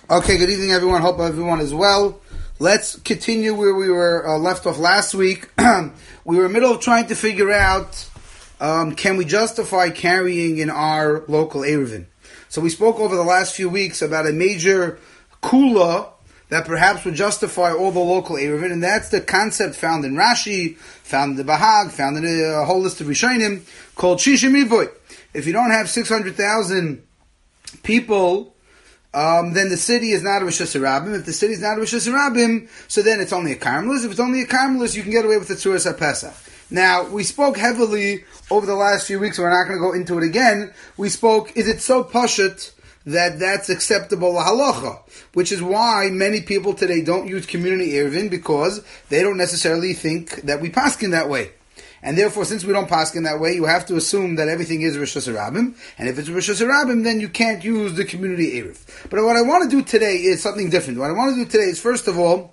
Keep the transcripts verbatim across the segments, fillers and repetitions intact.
Okay, good evening, everyone. Hope everyone is well. Let's continue where we were uh, left off last week. We were in the middle of trying to figure out, um, can we justify carrying in our local Eruvin? So we spoke over the last few weeks about a major kula that perhaps would justify all the local Eruvin, and that's the concept found in Rashi, found in the Bahag, found in a whole list of Rishonim, called Shishim Riboy. If you don't have six hundred thousand people, Um, then the city is not a Rosh Hashanah. If the city is not a Rosh Hashanah, so then it's only a Carmelis. If it's only a Carmelis, you can get away with the Tzuras HaPesach. Now, we spoke heavily over the last few weeks, so we're not going to go into it again. We spoke, is it so pashut that that's acceptable halacha? Which is why many people today don't use community Eruvin, because they don't necessarily think that we paskin that way. And therefore, since we don't paskin that way, you have to assume that everything is Rosh Hashanah. And if it's Rosh Hashanah, then you can't use the community Eruv. But what I want to do today is something different. What I want to do today is, first of all,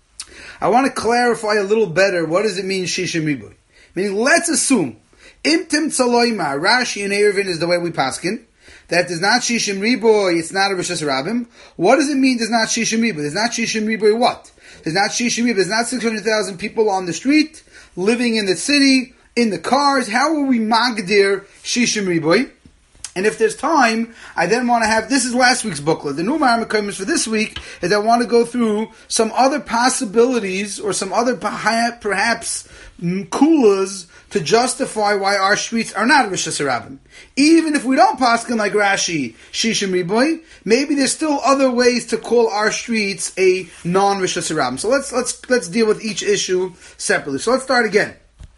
I want to clarify a little better what does it mean Shishim Riboy. Meaning, let's assume, Imtim Tzaloima, Rashi and Eruvin is the way we paskin, that there's not Shishim Riboy, it's not a Rosh Hashanah. What does it mean there's not Shishim Riboy? There's not Shishim Riboy what? There's not Shishim Riboy, there's not six hundred thousand people on the street, living in the city, in the cars. How are we magdir Shishim Riboy? And if there's time, I then want to have, this is last week's booklet. The new Ma'amah for this week is I want to go through some other possibilities or some other perhaps kulas to justify why our streets are not Rosh Hashanah. Even if we don't paskin like Rashi, Shishim Riboy, maybe there's still other ways to call our streets a non-Rosh Hashanah. So let's let's let's deal with each issue separately. So let's start again.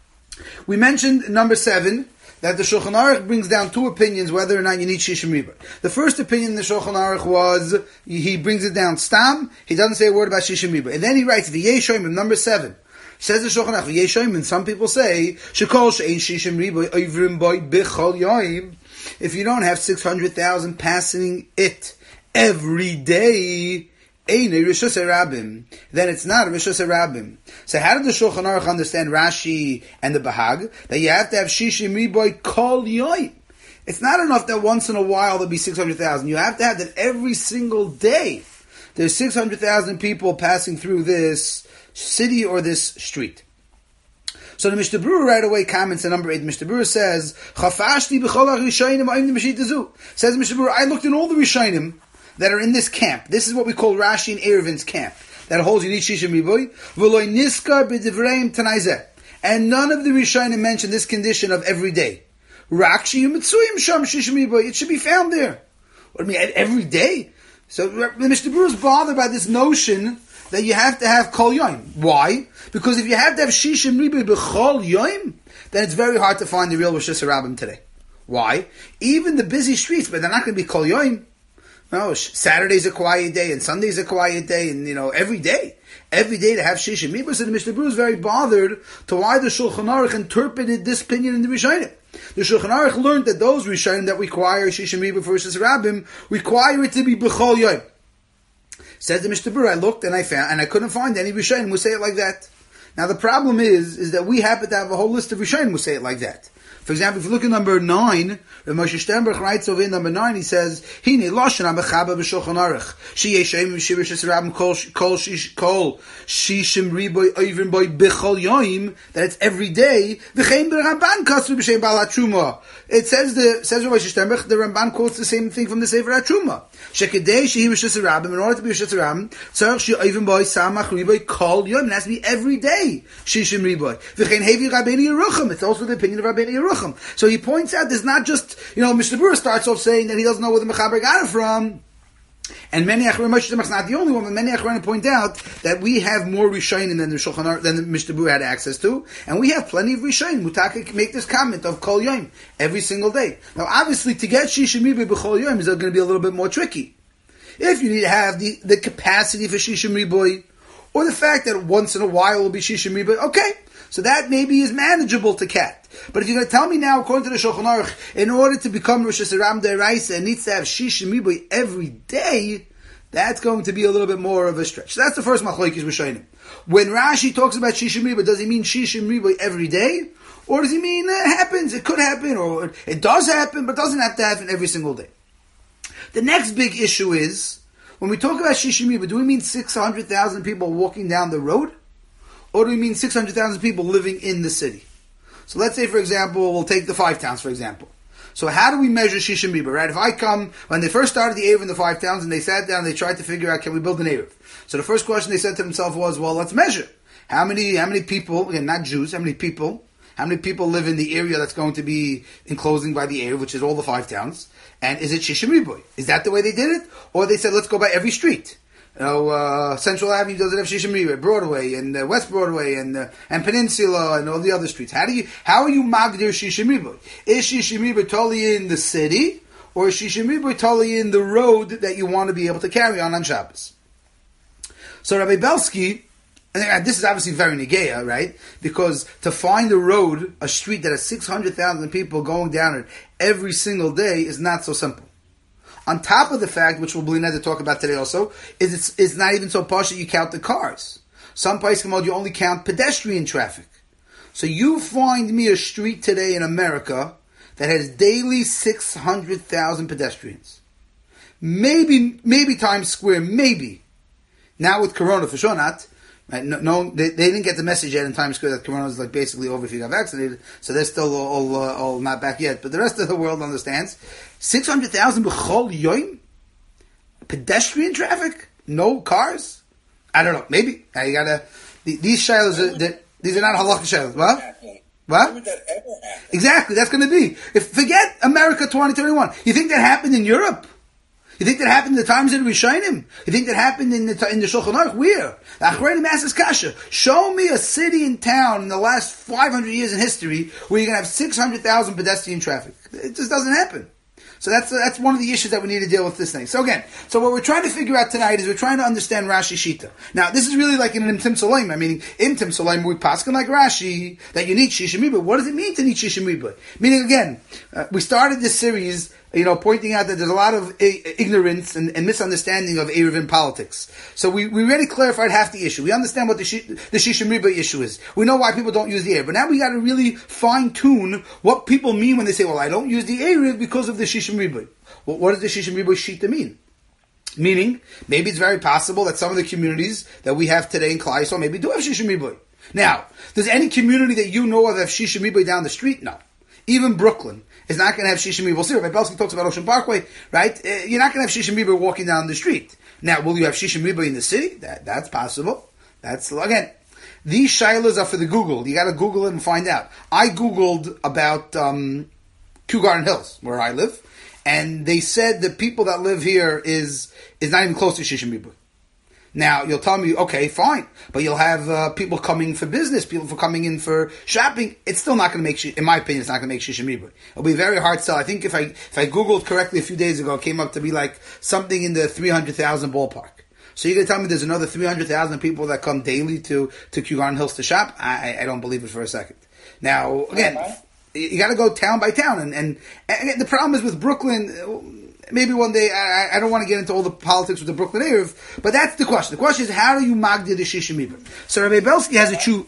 We mentioned number seven, that the Shulchan Aruch brings down two opinions whether or not you need Shishim Riboy. The first opinion in the Shulchan Aruch was, he brings it down stam, he doesn't say a word about Shishim Riboy. And then he writes, V'yeshoim, number seven, says the Shulchan Aruch, V'yeshoim, and some people say, Shekol she'ein Shishim Riboy, oivrim boy b'chol yoim, if you don't have six hundred thousand passing it every day, then it's not a Rosh Hashanah. So how did the Shulchan Aruch understand Rashi and the Bahag? That you have to have Shishim Riboy kol yoy. It's not enough that once in a while there'll be six hundred thousand. You have to have that every single day. There's six hundred thousand people passing through this city or this street. So the Mishnah Berurah right away comments in number eight. Mishnah Berurah says, Chafashti b'chol ha-Rishonim ha'im b'shita zu. Says Mishnah Berurah, I looked in all the Rishonim that are in this camp. This is what we call Rashi and Eruvin's camp. That holds you need Shishim Riboy. V'loy niskar b'divreim tanayzeh. And none of the Rishonim mention this condition of every day. Rakshi u'mitzuyim sham Shishim Riboy. It should be found there. What do you mean, every day? So the Mishnah Berurah is bothered by this notion that you have to have kol yoim. Why? Because if you have to have Shishim Riboy b'chol yoim, then it's very hard to find the real Rosh Hashanah today. Why? Even the busy streets, but they're not going to be kol yoim. No, Saturday's a quiet day, and Sunday's a quiet day, and, you know, every day. Every day to have Shishim Riboy. So the Mishnah Berurah is very bothered to why the Shulchan Aruch interpreted this opinion in the Rishonim. The Shulchan Aruch learned that those Rishonim that require Shishim Riboy for Rosh Hashanah require it to be B'chol Yom. Says the Mishnah Berurah, I looked and I found, and I couldn't find any Rishonim who say it like that. Now the problem is, is that we happen to have a whole list of Rishonim who say it like that. For example, if you look at number nine, Rav Moshe Sternberg writes over in number nine, he says, Hine lashon ha-mechaba b'shulchan aruch, sheyeshem v'shirish esrabim kol kol shishim riboy oivrim boy b'chol yoim, that it's every day. V'chein b'Ramban kasru b'shem Baal HaTruma. It says the says Rav Moshe Sternberg, the Ramban quotes the same thing from the Sefer HaTruma. Shekedei shehi rish esrabim, in order to be rish esrabim, tzarich she oivrim boy samach riboy kol yoim. It has to be every day. Shishim riboy. V'chein hevi Rabbeinu Yerucham. It's also the opinion of Rabbeinu Yerucham. So he points out there's not just, you know, Mishnah Berurah starts off saying that he doesn't know where the Mechaber got it from. And many Achronim, Moshe Sternberg's not the only one, but many Achronim point out that we have more Rishonim than the Shulchan Aruch, than the Mishnah Berurah had access to. And we have plenty of Rishonim. Mutaka can make this comment of Kol Yom every single day. Now obviously to get Shishim Riboy b'Chol Yom is going to be a little bit more tricky. If you need to have the, the capacity for Shishim Riboy, or the fact that once in a while will be Shishim Riboy, okay. So that maybe is manageable to cat. But if you're going to tell me now, according to the Shulchan Aruch, in order to become Rosh Hashanah D'Oraisa, it needs to have Shishim Riboy every day, that's going to be a little bit more of a stretch. So that's the first machlokes Rishonim. When Rashi talks about Shishim Riboy, does he mean Shishim Riboy every day? Or does he mean it happens, it could happen, or it does happen, but doesn't have to happen every single day? The next big issue is, When we talk about Shishim, do we mean six hundred thousand people walking down the road? Or do we mean six hundred thousand people living in the city? So let's say, for example, we'll take the five towns, for example. So how do we measure Shishim Riba, right? If I come, when they first started the Erev in the five towns, and they sat down, they tried to figure out, can we build an Erev? So the first question they said to themselves was, well, let's measure. How many, how many people, again, not Jews, how many people, how many people live in the area that's going to be enclosing by the Erev, which is all the five towns? And is it Shishim Riba? Is that the way they did it? Or they said, let's go by every street. You know, uh, Central Avenue doesn't have Shishim Riba, Broadway and uh, West Broadway and uh, and Peninsula and all the other streets. How do you how are you magdir Shishim Riba? Is Shishim Riba totally in the city, or is Shishim Riba totally in the road that you want to be able to carry on on Shabbos? So Rabbi Belsky, and this is obviously very negeya, right? Because to find a road, a street that has six hundred thousand people going down it every single day is not so simple. On top of the fact, which we'll need to talk about today also, is it's, it's not even so posh that you count the cars. Some places you only count pedestrian traffic. So you find me a street today in America that has daily six hundred thousand pedestrians. Maybe, maybe Times Square, maybe. Now with Corona, for sure not. Right? No, no they, they didn't get the message yet in Times Square that Corona is like basically over if you got vaccinated, so they're still all, all, uh, all not back yet. But the rest of the world understands. six hundred thousand b'chol yoim? Pedestrian traffic? No cars? I don't know. Maybe. Now you gotta, these shilas, are, these are not halakha shilas. What? What? Would that ever happen? Exactly, that's gonna be. If, forget America twenty twenty-one. You think that happened in Europe? You think that happened in the times of Rishonim? You think that happened in the in the Shulchan Aruch? Where? The Achronim asks Kasha. Show me a city and town in the last five hundred years in history where you're going to have six hundred thousand pedestrian traffic. It just doesn't happen. So that's that's one of the issues that we need to deal with this thing. So again, so what we're trying to figure out tonight is we're trying to understand Rashi Shita. Now, this is really like in an Imtim Solaim. I mean, Imtim Solaim, we paskin like Rashi, that you need Shishim Riba. What does it mean to need Shishim Riba? Meaning, again, uh, we started this series, you know, pointing out that there's a lot of I- ignorance and, and misunderstanding of Eruvin politics. So we, we already clarified half the issue. We understand what the, Sh- the Shishim Riba issue is. We know why people don't use the Erev. But now we got to really fine-tune what people mean when they say, well, I don't use the Erev because of the Shishim Riba. Well, what does the Shishim Riba Shita mean? Meaning, maybe it's very possible that some of the communities that we have today in Klal Yisrael maybe do have Shishim Riba. Now, does any community that you know of have Shishim Riba down the street? No. Even Brooklyn is not going to have Shishim Riba. We'll see. Rabbi Belsky talks about Ocean Parkway, right? Uh, you're not going to have Shishim Riba walking down the street. Now, will you have Shishim Riba in the city? That, that's possible. That's, again, these shilas are for the Google. You got to Google it and find out. I Googled about um, Kew Garden Hills, where I live, and they said the people that live here is is not even close to Shishim Riba. Now, you'll tell me, okay, fine, but you'll have uh, people coming for business, people for coming in for shopping. It's still not going to make, in my opinion, it's not going to make Shishim Riba. It'll be a very hard sell. I think if I if I Googled correctly a few days ago, it came up to be like something in the three hundred thousand ballpark. So you're going to tell me there's another three hundred thousand people that come daily to, to Kew Garden Hills to shop? I, I don't believe it for a second. Now, again, you got to go town by town. And, and, and the problem is with Brooklyn, maybe one day, I, I don't want to get into all the politics with the Brooklyn Erev, but that's the question. The question is, how do you magdir the Shishim Riba? So Rabbi Belsky has a true...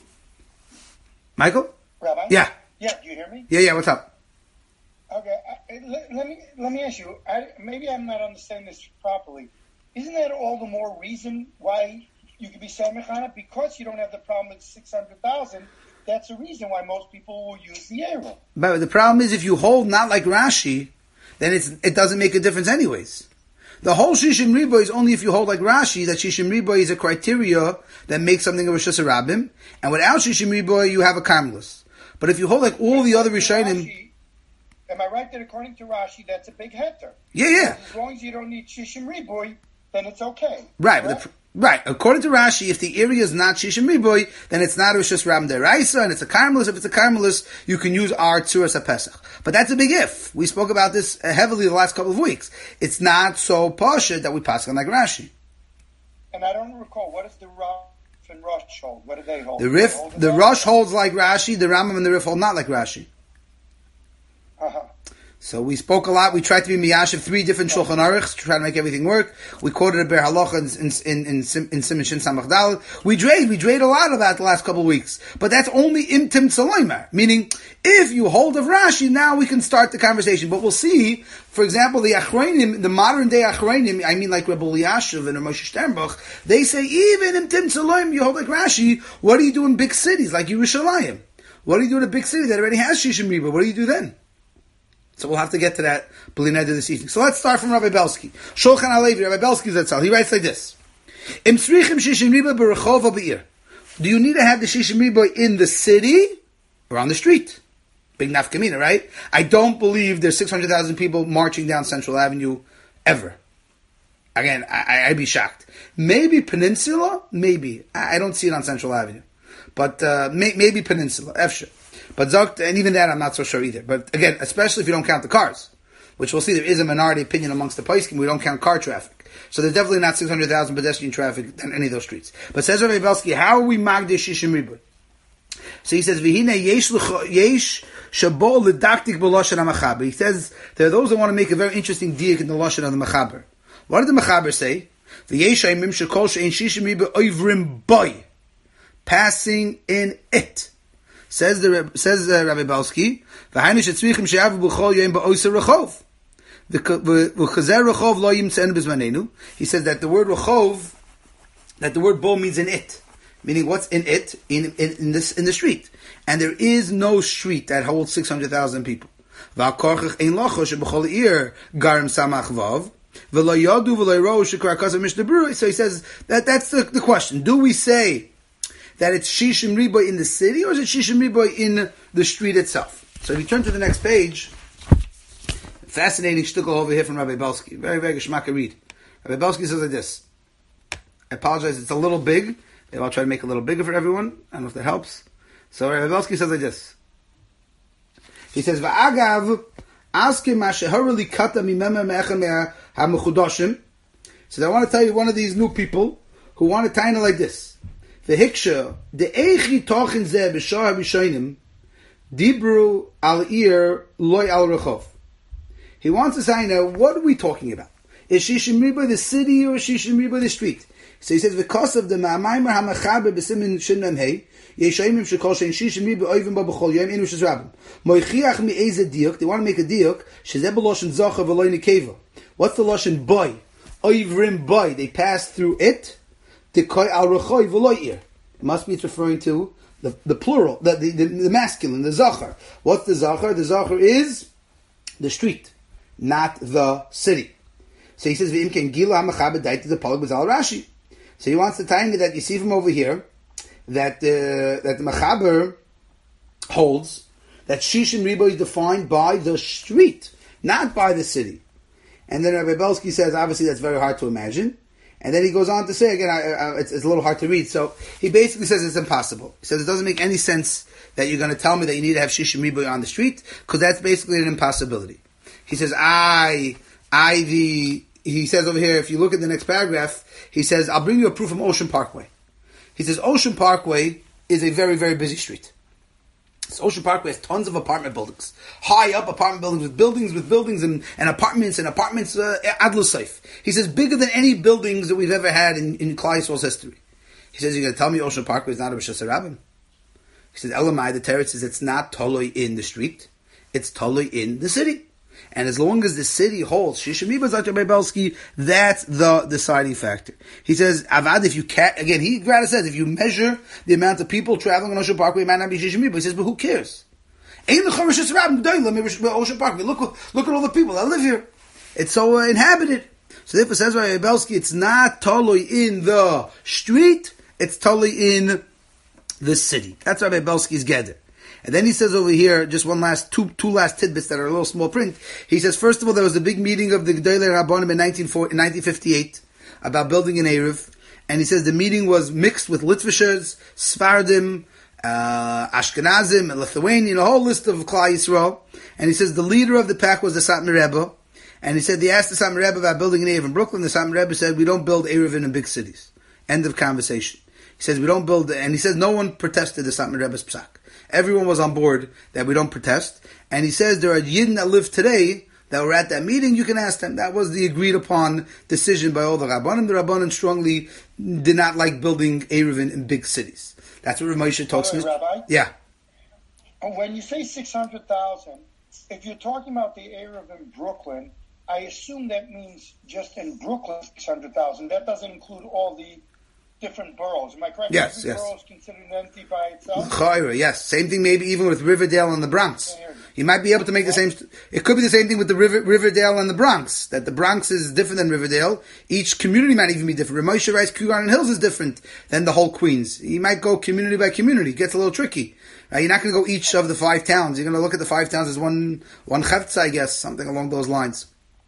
Michael? Rabbi? Yeah. Yeah, do you hear me? Yeah, yeah, what's up? Okay, I, let, let me let me ask you, I, maybe I'm not understanding this properly. Isn't that all the more reason why you could be samech on it? Because you don't have the problem with six hundred thousand, that's the reason why most people will use the Erev. But the problem is, if you hold not like Rashi, then it's, it doesn't make a difference anyways. The whole Shishim Riba is only if you hold like Rashi, that Shishim Riba is a criteria that makes something of a Rosh Hashanah, and without Shishim Riba, you have a Karmelis. But if you hold like all the other Rishonim... Am I right that according to Rashi, that's a big hector? Yeah, yeah. As long as you don't need Shishim Riboy, then it's okay. Right, but the, right. According to Rashi, if the area is not Shishim Riboy, then it's not Rosh Hashanah Deraisa, and it's a Karmelis. If it's a Karmelis, you can use our Tzuras HaPesach. But that's a big if. We spoke about this heavily the last couple of weeks. It's not so pasha that we pass on like Rashi. And I don't recall, what is the Raf and Rosh hold? What do they hold? The Rif, hold the Rosh holds like Rashi, the Rambam and the Rif hold not like Rashi. Uh-huh. So we spoke a lot. We tried to be miyashiv three different Shulchan Aruchs to try to make everything work. We quoted a Ber Halacha in in in in, in Siman Shin Samach Daled. We drayed we drayed a lot about the last couple of weeks, but that's only imtim tzalomer, meaning if you hold of Rashi, now we can start the conversation. But we'll see, for example, the Achronim, the modern day Achronim, I mean like Rebbe Eliashiv and Moshe Sternbach, they say even imtim tzalomer you hold like Rashi. What do you do in big cities like Yerushalayim? What do you do in a big city that already has Shishim Riba? What do you do then? So we'll have to get to that B'lineda this evening. So let's start from Rabbi Belsky. Shulchan Alevi, Rabbi Belsky Zatzal. He writes like this: Im tzrichim shishim riba b'rechov ha'be'ir. Do you need to have the shishim riba in the city or on the street? Big nafkamina, right? I don't believe there's six hundred thousand people marching down Central Avenue ever. Again, I, I'd be shocked. Maybe Peninsula, maybe. I, I don't see it on Central Avenue, but uh, may, maybe Peninsula. Efshar. But Zogt, and even that I'm not so sure either. But again, especially if you don't count the cars, which we'll see there is a minority opinion amongst the Paiskim, we don't count car traffic. So there's definitely not six hundred thousand pedestrian traffic on any of those streets. But says Rabbi Belsky, how are we magdish shishim riboy? So he says, V'hine yesh yesh shabo l'daktik b'loshen ha'machaber. He says, there are those that want to make a very interesting diak in the loshen of the machaber. What did the machaber say? V'yesh ha'imim shekol she'en shishim riboy oivrim boy. Passing in it. Says the says uh, Rabbi Belsky, "V'hainish etzrichim she'avu b'chol yom ba'oser rechov." The v'chazer rechov lo yimtzenu b'zmanenu. He says that the word rechov, that the word bo means in it, meaning what's in it in in, in this in the street, and there is no street that holds six hundred thousand people. V'akorchach ein locho sheb'chol ir garim samach vav v'lo yodu v'lo yro shekar kasav mishnah berurah. So he says that that's the, the question: do we say that it's Shishim Riboy in the city, or is it Shishim Riboy in the street itself? So if you turn to the next page, fascinating shtuckle over here from Rabbi Belsky. Very, very geschmack read. Rabbi Belsky says like this. I apologize, it's a little big. Maybe I'll try to make it a little bigger for everyone. I don't know if that helps. So Rabbi Belsky says like this. He says, V'agav, askim ma'shehoreli kata mimema me'echem ha'mechudoshim. So I want to tell you one of these new people who want to tie it like this. The Hiksha, the Eichi Tochin Zeh B'Shah HaRishonim, Dibru Al Ir Loy Al Rechov. He wants to say now, what are we talking about? Is Shishim Riboy the city or Shishim Riboy the street? So he says, because of the Ma'amaymer HaMachaber B'Simin Shin Mem Hei, Yeshayimim Shekol Shein Shishim Riboy Oivim Ba B'Chol Yom Inu Shaz Rabbim. Moichiach Mi'eze Diuk, they want to make a Diuk, Shezeh B'Loshen Zocha V'Loy Nekeva. What's the Loshen Boy? Oivrim Boy, they pass through it. It must be referring to the, the plural, the, the, the, the masculine, the zachar. What's the zachar? The zachar is the street, not the city. So he says, so he wants to tell me that you see from over here that uh, that the Machaber holds that Shishim Ribo is defined by the street, not by the city. And then Rabbi Belsky says, obviously that's very hard to imagine. And then he goes on to say, again, I, I, it's, it's a little hard to read, so he basically says it's impossible. He says it doesn't make any sense that you're going to tell me that you need to have Shishim Riboy on the street, because that's basically an impossibility. He says, I, I, the, he says over here, if you look at the next paragraph, he says, I'll bring you a proof from Ocean Parkway. He says, Ocean Parkway is a very, very busy street. So Ocean Parkway has tons of apartment buildings. High up apartment buildings with buildings with buildings and, and apartments and apartments uh, ad l'seif. He says bigger than any buildings that we've ever had in, in Klal Yisrael's history. He says, you're going to tell me Ocean Parkway is not a B'Shas Rabbim? He says, Elamai, the Teretz says it's not toloi in the street. It's toloi in the city. And as long as the city holds Shishim Riboy Zayt Rabbi Belsky, that's the deciding factor. He says, Avad, if you can't, again, he rather says, if you measure the amount of people traveling on Ocean Parkway, it might not be Shishim Riboy. He says, but who cares? Ain't the Chorash Rabbim G'dayla, Ocean Parkway. Look, look at all the people that live here. It's so uh, inhabited. So therefore says Rabbi Belsky, it's not totally in the street, it's totally in the city. That's Rabbi Belsky's gather. And then he says over here, just one last, two two last tidbits that are a little small print. He says, first of all, there was a big meeting of the G'dayla Rabbanim in nineteen fifty-eight about building an Erev. And he says the meeting was mixed with Litvishers, Sfardim, uh, Ashkenazim, and Lithuanian, a whole list of Klal Yisrael. And he says the leader of the pack was the Satmar Rebbe. And he said, they asked the Satmar Rebbe about building an Erev in Brooklyn. The Satmar Rebbe said, we don't build Erev in big cities. End of conversation. He says, we don't build, and he says, no one protested the Satmar Rebbe's psak. everyone was on board that we don't protest. And he says there are Yidden that live today that were at that meeting. You can ask them. That was the agreed upon decision by all the Rabbanim. The Rabbanim strongly did not like building Eruvin in big cities. That's what Rav Moshe talks about. Rabbi? Yeah. When you say six hundred thousand, if you're talking about the Eruv in Brooklyn, I assume that means just in Brooklyn six hundred thousand. That doesn't include all the different boroughs. Am I correct? Yes, Every yes. borough is considered empty by itself? Chayra, yes. Same thing maybe even with Riverdale and the Bronx. You might be able to make the same... It could be the same thing with the River, Riverdale and the Bronx, that the Bronx is different than Riverdale. Each community might even be different. Rav Moshe writes Kew Garden Hills is different than the whole Queens. You might go community by community. It gets a little tricky. Uh, you're not going to go each of the five towns. You're going to look at the five towns as one one chetza, I guess, something along those lines.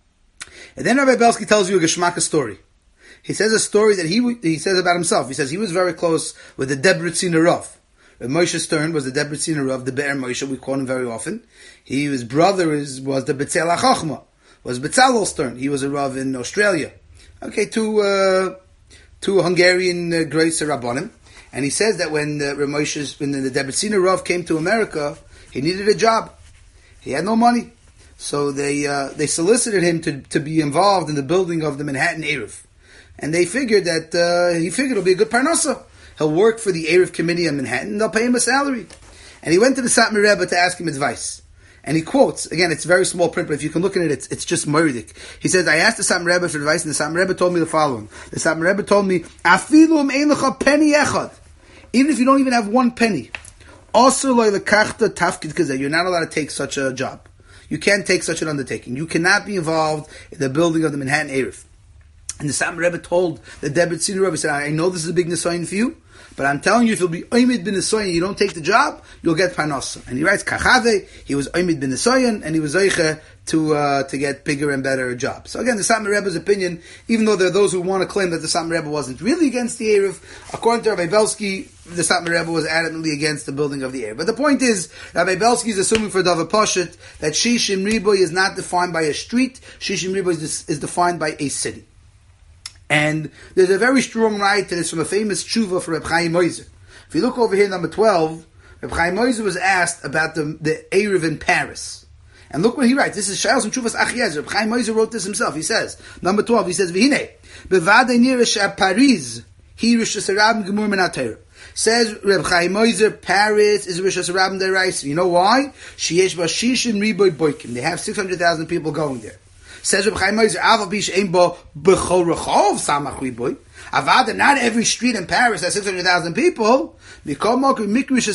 And then Rabbi Belsky tells you a Geshmaka story. He says a story that he he says about himself. He says he was very close with the Debretziner Rav. Rav Moshe Stern was the Debretziner Rav, the Be'er Moshe. We quote him very often. He, his brother is, was the Betzalel HaChachma, was Betzalel Stern. He was a Rav in Australia. Okay, two uh, two Hungarian uh, greats Rabbanim. And he says that when uh, Rav Moshe, when the Debretziner Rav came to America, he needed a job. He had no money. So they uh, they solicited him to, to be involved in the building of the Manhattan Eruv. And they figured that, uh, he figured it'll be a good parnasa. He'll work for the Eruv committee in Manhattan, and they'll pay him a salary. And he went to the Satmar Rebbe to ask him advice. And he quotes, again, it's very small print, but if you can look at it, it's, it's just murdik. He says, I asked the Satmar Rebbe for advice, and the Satmar Rebbe told me the following. The Satmar Rebbe told me, Afilu ein lecha penny echad. Even if you don't even have one penny, also lo lekachta tafkid kazeh, you're not allowed to take such a job. You can't take such an undertaking. You cannot be involved in the building of the Manhattan Eruv. And the Satmar Rebbe told the Debretziner Rebbe, he said, I know this is a big nisayin for you, but I'm telling you, if you'll be Oymid bin Nisayan, you don't take the job, you'll get parnasa. And he writes, Kachave, he was Oymid bin Nisayan, and he was Zeiche to uh, to get bigger and better jobs. So again, the Satmar Rebbe's opinion, even though there are those who want to claim that the Satmar Rebbe wasn't really against the Eruv, according to Rabbi Belsky, the Satmar Rebbe was adamantly against the building of the Eruv. But the point is, Rabbi Belsky is assuming for Davar Poshet that Shishim Riboy is not defined by a street, Shishim Riboy is, is defined by a city. And there's a very strong right to this from a famous tshuva for Reb Chaim Moiser. If you look over here, number twelve, Reb Chaim Moiser was asked about the, the Eruv in Paris. And look what he writes. This is Shailos and Tshuvas Achiezer. Reb Chaim Moiser wrote this himself. He says, number twelve, he says, V'hine, bevadei nirish a Paris, hi rish hasarabim gemur min ha-Torah. Says Reb Chaim Moiser, Paris is rish hasarabim deraisa. You know why? Sheyesh b'shishim riboy boikim. They have six hundred thousand people going there. Says Reb Chaim Moiser, Aval bish ein bo b'chol rechov samach riboy. Avad, not every street in Paris has six hundred thousand people. It's still called a Rish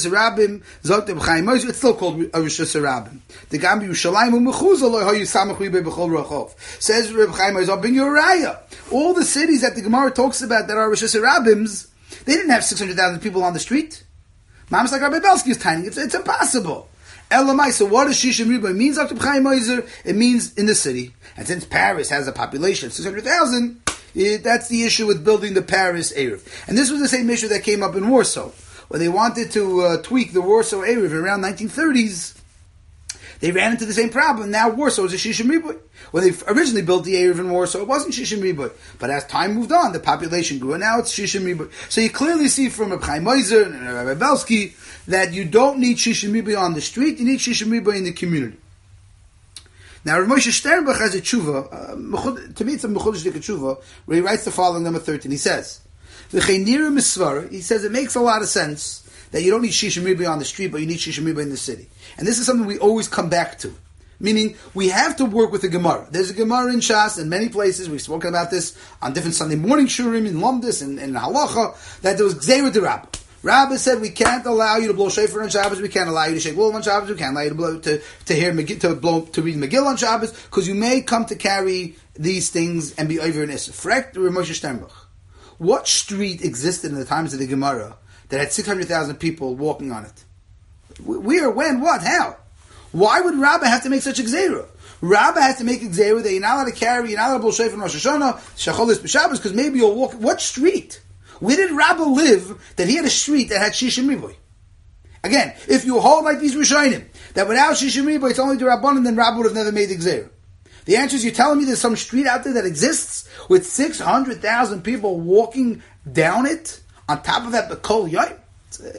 Hasarabim. The Gambi Yerushalayim u'mechuzah lo hayu samach riboy b'chol rechov. Says Reb Chaim Moiser, I'll bring you a raya. All the cities that the Gemara talks about that are Rish Hasarabims, they didn't have six hundred thousand people on the street. Mama's like Rabbi Belsky is tiny. It's, it's impossible. Elamai, so what does Shishim Riboy means, Doctor Chaim Moiser? It means in the city. And since Paris has a population of six hundred thousand, that's the issue with building the Paris Eruv. And this was the same issue that came up in Warsaw, where they wanted to uh, tweak the Warsaw Eruv around nineteen thirties. They ran into the same problem. Now Warsaw is a Shishim Riboy. When they originally built the Eruv in Warsaw, it wasn't Shishim Riboy. But as time moved on, the population grew, and now it's Shishim Riboy. So you clearly see from Reb Chaim Moiser and Rabbi Belsky that you don't need Shishim Riboy on the street, you need Shishim Riboy in the community. Now Rav Moshe Sternbach has a tshuva, uh, to me it's a mechudesh tshuva, where he writes the following, number thirteen. He says, he says it makes a lot of sense that you don't need Shishim Riboy on the street, but you need Shishim Riboy in the city. And this is something we always come back to. Meaning, we have to work with the Gemara. There's a Gemara in Shas in many places. We've spoken about this on different Sunday morning shurim, in Lumdis, and in, in Halacha, that there was Gzeira de Rabbah. Rabbah said, we can't allow you to blow shofar on Shabbos, we can't allow you to shake wool on Shabbos, we can't allow you to blow, to, to hear, to blow, to read Megillah on Shabbos, because you may come to carry these things and be over in Issa. Frekt Rav Moshe Sternbach. What street existed in the times of the Gemara that had six hundred thousand people walking on it? Where, when, what, how? Why would Rabbah have to make such a gzeira? Rabbah has to make a gzeira that you're not allowed to carry, you're not allowed to blow shofar on Rosh Hashanah, shacholis b'Shabbos, because maybe you'll walk. What street? Where did Rabbah live that he had a street that had Shishim Riboy? Again, if you hold like these Rishonim, that without Shishim Riboy it's only the Rabbanan, then Rabbah would have never made the gzeira. The answer is, you're telling me there's some street out there that exists with six hundred thousand people walking down it, on top of that, the Kol Yoim? It's, it's,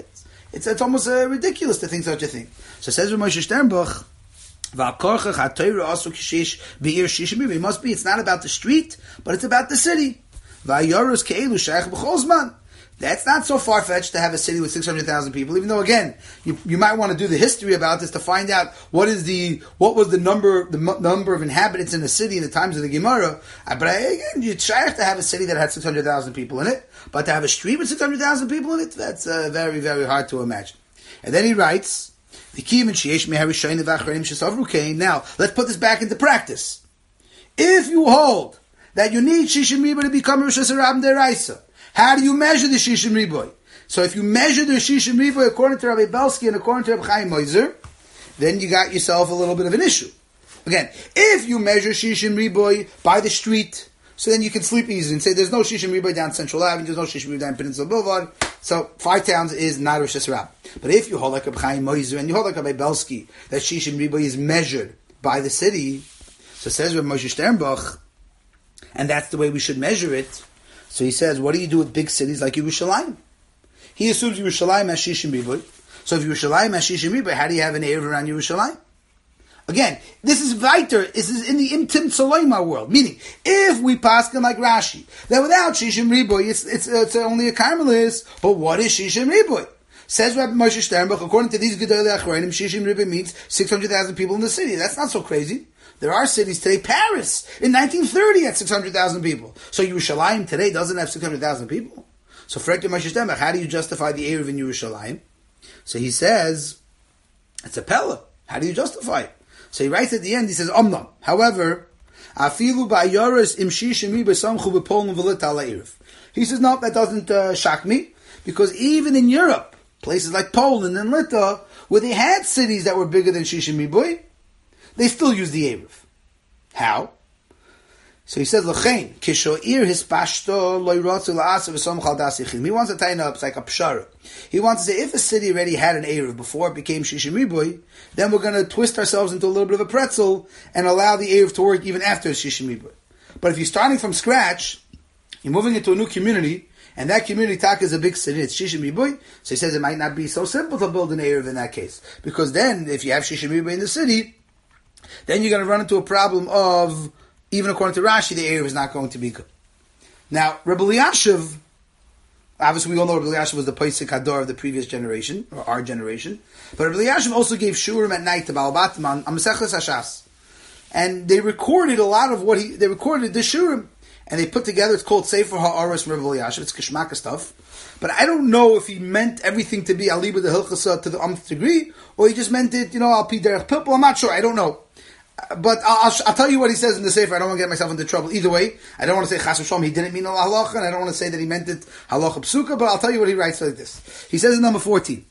It's, it's almost uh, ridiculous to think such a thing. So it says Moshe Sternbuch, it must be, it's not about the street, but it's about the city. That's not so far-fetched to have a city with six hundred thousand people, even though, again, you, you might want to do the history about this to find out what is the, what was the number, the m- number of inhabitants in the city in the times of the Gemara. But again, you'd try to have a city that had six hundred thousand people in it, but to have a street with six hundred thousand people in it, that's uh, very, very hard to imagine. And then he writes, now, let's put this back into practice. If you hold that you need Shishim Riboy to become Rosh Hashanah Deraisa, how do you measure the Shishim Riboy? So if you measure the Shishim Riboy according to Rabbi Belsky and according to Rabbi Chaim Moiser, then you got yourself a little bit of an issue. Again, if you measure Shishim Riboy by the street, so then you can sleep easy and say there's no Shishim Riboy down Central Avenue, there's no Shishim Riboy down Peninsula Boulevard, so five towns is not Rosh Hashanah. But if you hold like Rabbi Chaim Moiser and you hold like Rabbi Belsky, that Shishim Riboy is measured by the city, so it says Rabbi Moshe Sternbuch, and that's the way we should measure it. So he says, what do you do with big cities like Yerushalayim? He assumes Yerushalayim has Shishim Riboy. So if Yerushalayim has Shishim Riboy, how do you have an Erev around Yerushalayim? Again, this is weiter. This is in the Intim Tzoloima world. Meaning, if we paskin like Rashi, that without Shishim Riboy, it's, it's, it's only a Carmelis, but what is Shishim Riboy? Says Rabbi Moshe Sternbuch, according to these Gedolei Achronim, Shishim Riboy means six hundred thousand people in the city. That's not so crazy. There are cities today, Paris, in nineteen thirty had six hundred thousand people. So Yerushalayim today doesn't have six hundred thousand people. So for Rabbi Moshe Sternbuch, how do you justify the Erev in Yerushalayim? So he says, it's a Pella. How do you justify it? So he writes at the end, he says, Omnam. However, Afilu ba'yoris im shishim riboy samchu b'polnu v'lit ala Erev. He says, no, that doesn't uh, shock me, because even in Europe, places like Poland and Lithuania, where they had cities that were bigger than Shishim Riboy, they still use the Erev. How? So he says, L'chein, kisho'ir hispashto lo'irotzu la'asa v'som chal das yichim. He wants to tighten up, it's like a pshara. He wants to say, if a city already had an Erev before it became Shishim Riboy, then we're going to twist ourselves into a little bit of a pretzel and allow the Erev to work even after Shishim Riboy. But if you're starting from scratch, you're moving into a new community, and that community tak is a big city, it's Shishim Riboy, so he says it might not be so simple to build an Erev in that case. Because then, if you have Shishim Riboy in the city, then you're going to run into a problem of, even according to Rashi, the Erev is not going to be good. Now, Rebbe Eliashiv, obviously we all know Rebbe Eliashiv was the Paisik Hador of the previous generation, or our generation, but Rebbe Eliashiv also gave Shurim at night to Baal Batim on Maseches Hashas. And they recorded a lot of what he, they recorded the Shurim, and they put together, it's called Sefer HaAros from Rebbe Eliashiv, it's Kishmaka stuff. But I don't know if he meant everything to be Aliba the Hilchasa to the umpth degree, or he just meant it, you know, Al Pi Derech Pilpul, I'm not sure, I don't know. But I'll, I'll, I'll tell you what he says in the Sefer. I don't want to get myself into trouble. Either way, I don't want to say Chas v'Shalom, he didn't mean Allah halacha, and I don't want to say that he meant it halacha psuka, but I'll tell you what he writes like this. He says in number fourteen,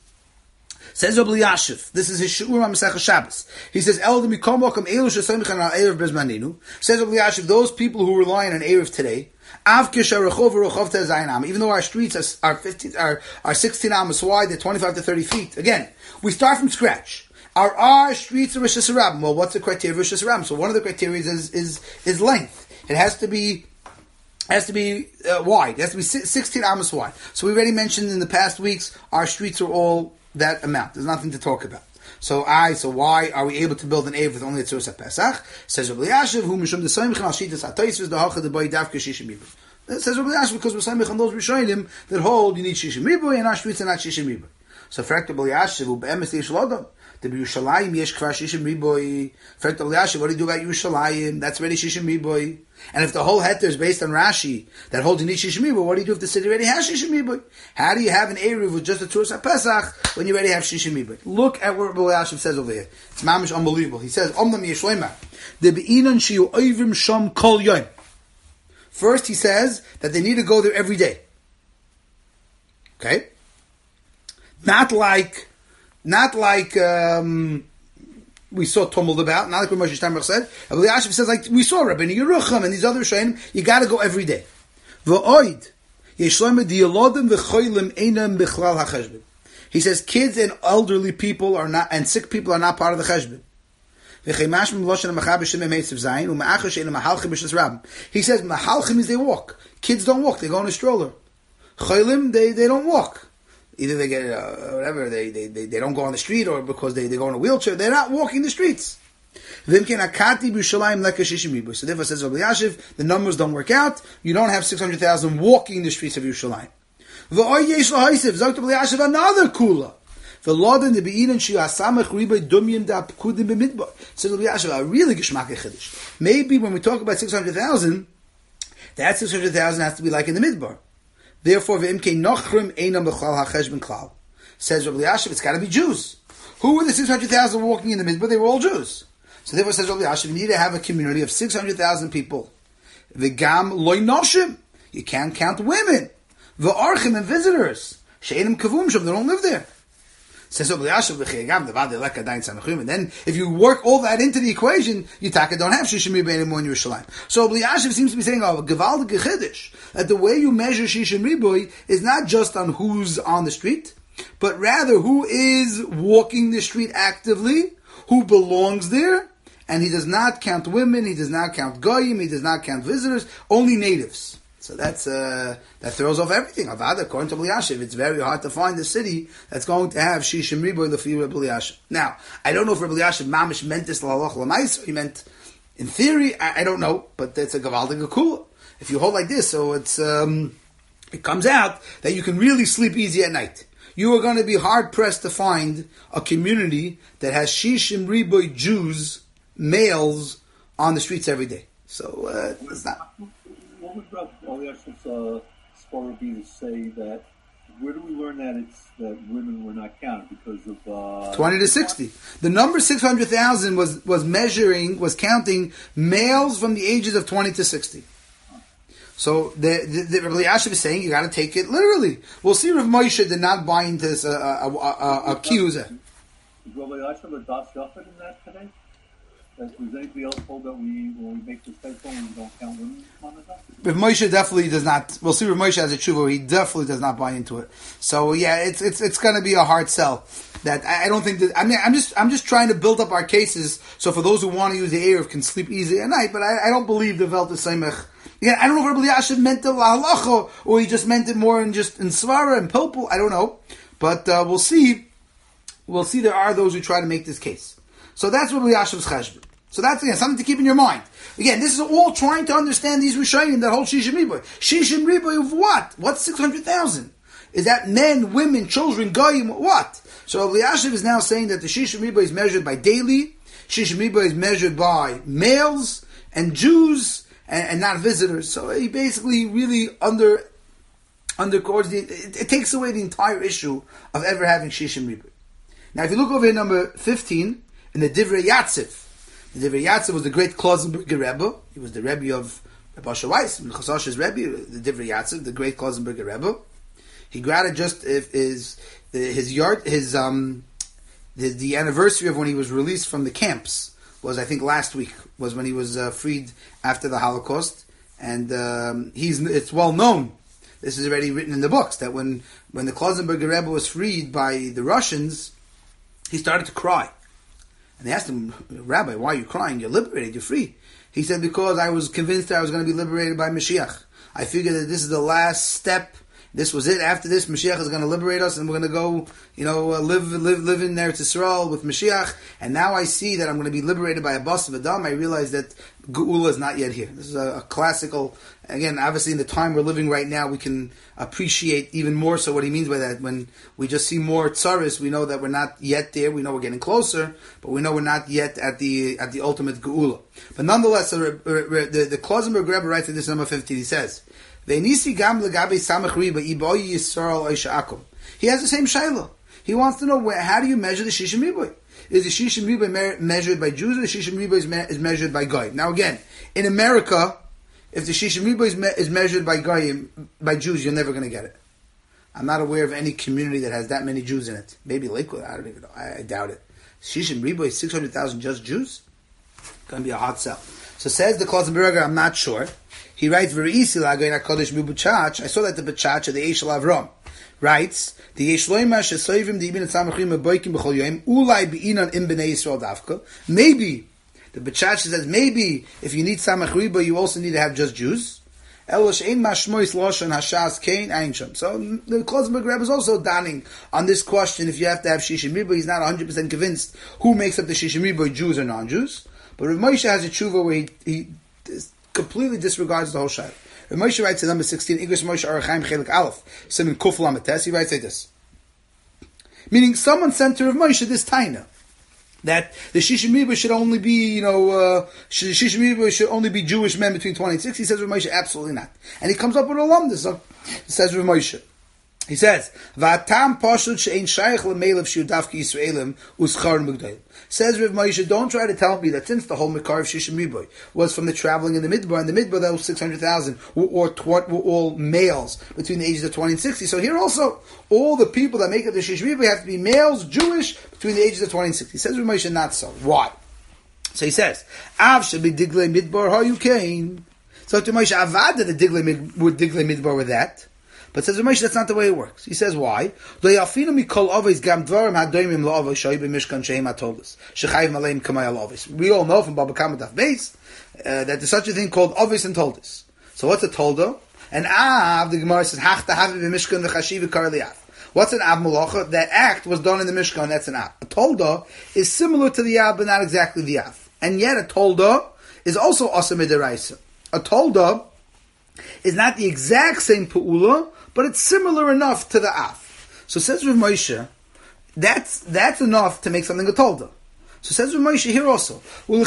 says Rebbe Eliashiv, this is his Shu'ur on Masechah Shabbos. He says, El d'mikom v'kam elu shesoimichan al Erev bezmaninu. Says Rebbe Eliashiv, those people who rely on an Erev today, Av kisharachov v'rochov tezayin am, even though our streets are, are fifteen, are, are sixteen amas wide, they're twenty-five to thirty feet. Again, we start from scratch. Are our streets of Rosh Hashanah? Well, what's the criteria of Rosh Hashanah? So one of the criteria is is is length. It has to be has to be uh, wide. It has to be sixteen amos wide. So we already mentioned in the past weeks our streets are all that amount. There's nothing to talk about. So I so why are we able to build an Erev with only a Tzuras HaPesach? Says Rabbi Eliashiv, who mishum desoimichan al shitas ha'toisves dahacha debay davka shishim riboy. It says Rabbi Eliashiv because we're soimich on those Rishonim that hold you need shishim riboy and our streets are not shishim riboy. So for Rabbi Eliashiv, who be'emes yishlodam. The Yerushalayim yesh kvar shishim riboy. What do you do about Yerushalayim? That's already shishim riboy. And if the whole heter is based on Rashi that holds you need shishim riboy, what do you do if the city already has shishim riboy? How do you have an Erev with just a Tzuras HaPesach when you already have shishim riboy? Look at what Rebbe Eliashiv says over here. It's mamish unbelievable. He says, Omnam yeshloima de beinon shiu oivrim sham kol yom. First, he says that they need to go there every day. Okay, not like. Not like um, we saw tumbled about, not like what Moshe Steinberg said. Rabbi Eliashiv says, like we saw Rabbi Yerucham and these other Rishonim, you got to go every day. V'oid yeshloim dialodim v'choilim einam bichlal hacheshbon. He says kids and elderly people are not, and sick people are not part of the cheshbon. He says mahalchim is they walk. Kids don't walk; they go in a stroller. Choilim they they don't walk. either they get uh, whatever they, they they they don't go on the street, or because they, they go in a wheelchair, they're not walking the streets. So therefore says Rabbi Yashiv, the numbers don't work out. You don't have six hundred thousand walking the streets of Yerushalayim. Another kula. The Lord and the Be'in and Shiasamach Riba Dumyim da Pkudim b'Midbar. Says Rabbi Yashiv, a really geshmak chiddush. Maybe when we talk about six hundred thousand, that six hundred thousand has to be like in the Midbar. Therefore, v'imkei nochrim einam b'chal ha'cheshbon klal. Says Rabbi Yashiv, it's got to be Jews. Who were the six hundred thousand walking in the Midbar? They were all Jews. So therefore, says Rabbi Yashiv, you need to have a community of six hundred thousand people. V'gam loy noshim. You can't count women. V'archim and visitors. She'enim kavum shom, they don't live there. Says Rabbi Yashiv, and then if you work all that into the equation, you taka don't have Shishim Riba anymore in Yerushalayim. So Rabbi Yashiv seems to be saying, oh, Gevaldik Chiddush, that the way you measure Shishim Riba is not just on who's on the street, but rather who is walking the street actively, who belongs there, and he does not count women, he does not count goyim, he does not count visitors, only natives. So that's uh, that throws off everything. Avada, according to Rabbi Yashiv, it's very hard to find a city that's going to have Shishim Riboy Lefi Rabbi Yashiv. Now, I don't know if Rabbi Yashiv Mamish meant this L'halach L'mais, or he meant in theory. I, I don't know, but it's a Gavaldik Akula. If you hold like this, so it's um, it comes out that you can really sleep easy at night. You are going to be hard pressed to find a community that has Shishim Riboy Jews, males, on the streets every day. So uh, it's not. What would Rabbi Eliashiv's uh, scholar be to say that? Where do we learn that it's that women were not counted because of uh, twenty to sixty? The number six hundred thousand was was measuring was counting males from the ages of twenty to sixty. So the, the, the Rabbi Eliashiv is saying you got to take it literally. We'll see. Rav Moshe did not buy into this uh, a a a accuser. Is Rabbi Eliashiv a das yachid in that today? Was anybody else told that we, when we make this statement, we don't count women on it? Rav Moshe definitely does not. We'll see. Rav Moshe has a tshuva. He definitely does not buy into it. So yeah, it's it's it's going to be a hard sell. That I don't think that. I mean, I'm just I'm just trying to build up our cases. So for those who want to use the Erev can sleep easy at night. But I, I don't believe the Velt Semech. Yeah, I don't know if Rabbi Yashiv meant it lahalacha or he just meant it more in just in svara and pilpul. I don't know, but uh, we'll see. We'll see. There are those who try to make this case. So that's Rabbi Yashiv's cheshbon. So that's again something to keep in your mind. Again, this is all trying to understand these Rishayim, that whole Shishim Riboy. Shishim Riboy of what? What's six hundred thousand? Is that men, women, children, goyim? What? So Rabbi Yashiv is now saying that the Shishim Riboy is measured by daily. Shishim Riboy is measured by males and Jews and, and not visitors. So he basically really under undercords the. It, it takes away the entire issue of ever having Shishim Riboy. Now, if you look over here, number fifteen in the Divrei Yatzif. The Divrei Yatzif was the great Klausenberger Rebbe. He was the Rebbe of Rabbi Asher Weiss, Chasash's Rebbe, the Divrei Yatzif, the great Klausenberger Rebbe. He granted just if his his yard his um the, the anniversary of when he was released from the camps was, I think, last week, was when he was uh, freed after the Holocaust, and um, he's it's well known. This is already written in the books that when when the Klausenberger Rebbe was freed by the Russians, he started to cry. And they asked him, Rabbi, why are you crying? You're liberated, you're free. He said, because I was convinced that I was going to be liberated by Mashiach. I figured that this is the last step. This was it. After this, Mashiach is going to liberate us, and we're going to go, you know, uh, live, live, live in Eretz Yisrael with Mashiach. And now I see that I'm going to be liberated by a bus of Adam. I realize that Geula is not yet here. This is a, a classical. Again, obviously, in the time we're living right now, we can appreciate even more so what he means by that. When we just see more tzaris, we know that we're not yet there. We know we're getting closer, but we know we're not yet at the at the ultimate Geula. But nonetheless, so, uh, the the Klausenberg Rebbe writes in this number fifteen. He says, He has the same shayla. He wants to know where, how do you measure the Shishim Riboy? Is the Shishim Riboy me- measured by Jews, or the Shishim Riboy is, me- is measured by Goyim? Now again, in America, if the Shishim Riboy is, me- is measured by Goyim, by Jews, you're never going to get it. I'm not aware of any community that has that many Jews in it. Maybe Lakewood, I don't even know. I, I doubt it. Shishim Riboy is six hundred thousand just Jews? Going to be a hot sell. So says the Klausenberger, I'm not sure. He writes, I saw that the Bechach of the Eish Shel Avram writes, the Eish Loima shesoivim the Ibn Tzamachrim aboikim b'chol yoyim ulai b'inan im b'nei Yisrael davka. Maybe the Bechach says maybe if you need Tzamach Riba, you also need to have just Jews. Elosh ein mashmois loshan hashas kain einsham. So the Klausenberg Rebbe is also donning on this question if you have to have shishim riboy. He's not one hundred percent convinced who makes up the shishim riboy, Jews or non-Jews. But Rav Moshe has a tshuva where he, he completely disregards the whole shayla. Rav Moshe writes in number sixteen, Igros Moshe Arachaim Chelik Aleph, Siman Kuf Lametes, he writes like this. Meaning someone sent to Rav Moshe this taina, that the shishim riboy should only be, you know, uh, shishim riboy should only be Jewish men between twenty and sixty. He says Rav Moshe, absolutely not. And he comes up with a lumdus. So he says Rav Moshe. He says, "V'atam pashut she'ein shaykh l'meilav shiudavki Yisraelim u'schar mugdayim." Says Rav Moshe, don't try to tell me that since the whole Mekar of Shishim Riboy was from the traveling in the Midbar, and the Midbar that was six hundred thousand were, were, were all males between the ages of twenty and sixty. So here also, all the people that make up the Shishim Riboy have to be males, Jewish, between the ages of twenty and sixty. Says Rav Moshe, not so. Why? So he says, Av shebi diglei midbar ha yukain. So to Moshe, avad that the diglei would diglei midbar with that. But says Ramesh, that's not the way it works. He says, why? We all know from Baba Kama Daf Beis uh, that there's such a thing called Ovis and Toldus. So what's a Toldo? And Av, the Gemara says, what's an Av Malacha? That act was done in the Mishkan, that's an Av. A Toldo is similar to the Av, but not exactly the Av. And yet a Toldo is also Asa Midaraisa. A Toldo is not the exact same Pu'ula, but it's similar enough to the Av. So says Rav Moshe, that's, that's enough to make something a Tolda. So says Rav Moshe here also, so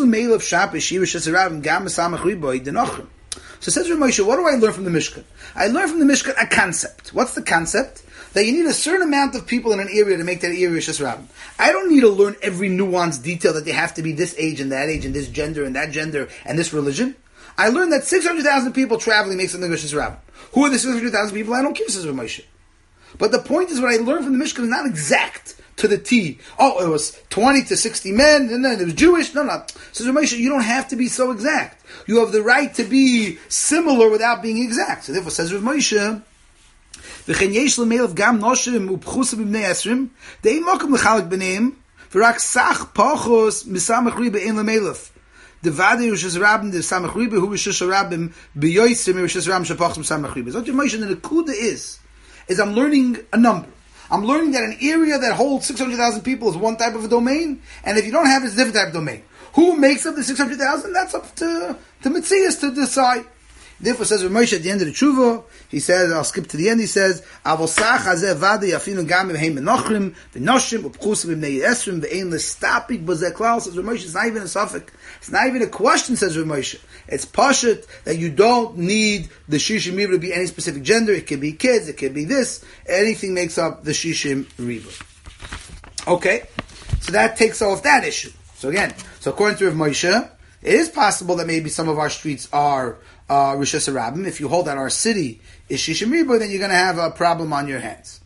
says Rav Moshe, what do I learn from the Mishkan? I learn from the Mishkan a concept. What's the concept? That you need a certain amount of people in an area to make that area Shas Rabbim. I don't need to learn every nuanced detail that they have to be this age and that age and this gender and that gender and this religion. I learned that six hundred thousand people traveling makes something Shas Rabbim. Who are the six hundred thousand people? I don't care, says Rav Moshe. But the point is, what I learned from the Mishkan is not exact to the T. Oh, it was twenty to sixty men, and then it was Jewish. No, no. Says Rav Moshe, you don't have to be so exact. You have the right to be similar without being exact. So therefore, says Rav Moshe, V'chen yesh l'meilav gam noshim u'pchusa b'bnei esrim, de'im mokum l'chalak b'neim, v'rak sach pachos misamach riba ein l'meilav. The Vadi Rishas Rabbim, the Samach Riba, who Rishas Rabbim, B'yoysim, Rishas Rabbim, Shapachim, Samach Riba. So what you mentioned in the Kuda is, is I'm learning a number. I'm learning that an area that holds six hundred thousand people is one type of a domain, and if you don't have it, it's a different type of domain. Who makes up the six hundred thousand? That's up to, to Metzias to decide. Therefore, says Rav Moshe at the end of the Tshuva, he says, I'll skip to the end, he says, Avosach hazeh vadi afinu gam v'heim menochrim, v'noshim, u'pchusim v'bnei esrim, v'ein l'stapik b'zeh klal, says Rav Moshe, it's not even a suffix. It's not even a question, says Rav Moshe. It's pashut that you don't need the Shishim Riba to be any specific gender. It could be kids, it could be this. Anything makes up the Shishim Riba. Okay? So that takes off that issue. So again, so according to Rav Moshe, it is possible that maybe some of our streets are uh, Rishas Rabbim. If you hold that our city is Shishim Riba, then you're going to have a problem on your hands.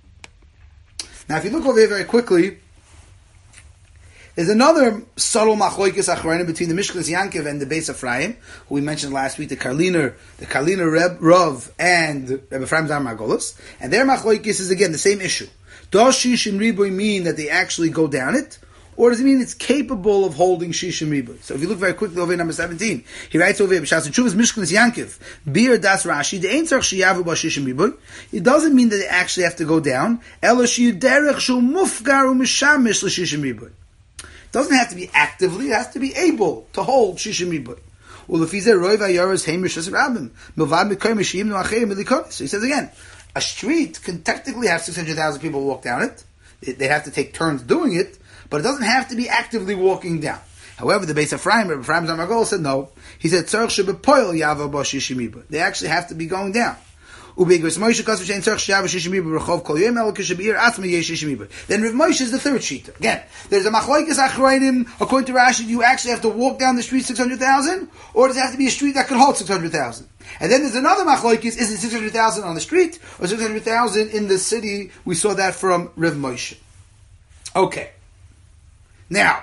Now, if you look over here very quickly, there's another subtle machloikis achrayim between the Mishkas Yankiv and the Beis Ephraim, who we mentioned last week, the Karliner, the Karliner Reb, Rav, and Reb Ephraim Zar Margolis. And their machloikis is again the same issue. Does Shishim Riboy mean that they actually go down it? Or does it mean it's capable of holding Shishim Riboy? So if you look very quickly over here, number seventeen, he writes over here, B'shas Tshuvas Mishkas Yankiv, Bir Das Rashi, the Ein Tzarch Shiyavu Ba Shishim Riboy. It doesn't mean that they actually have to go down. Elo Shiyiderech Shu Mufgar U'Mishamish L'Shishim Riboy. It doesn't have to be actively, it has to be able to hold Shishim Riboy. Well, if he said, Roi Vayaras Heim Rishas Rabbim, Milvad Mekoy Mishim Noachayim Milikonis. So he says again, a street can technically have six hundred thousand people walk down it. They have to take turns doing it, but it doesn't have to be actively walking down. However, the Beis Ephraim, Reb Ephraim Zamagol said no. He said, Tzarech Shebepoil Yava Ba Shishim Riboy. They actually have to be going down. Then Rav Moshe is the third sheet. Again, there's a machlokes achrayim. According to Rashi, you actually have to walk down the street six hundred thousand, or does it have to be a street that can hold six hundred thousand? And then there's another machlokes: is it six hundred thousand on the street or six hundred thousand in the city? We saw that from Rav Moshe. Okay. Now,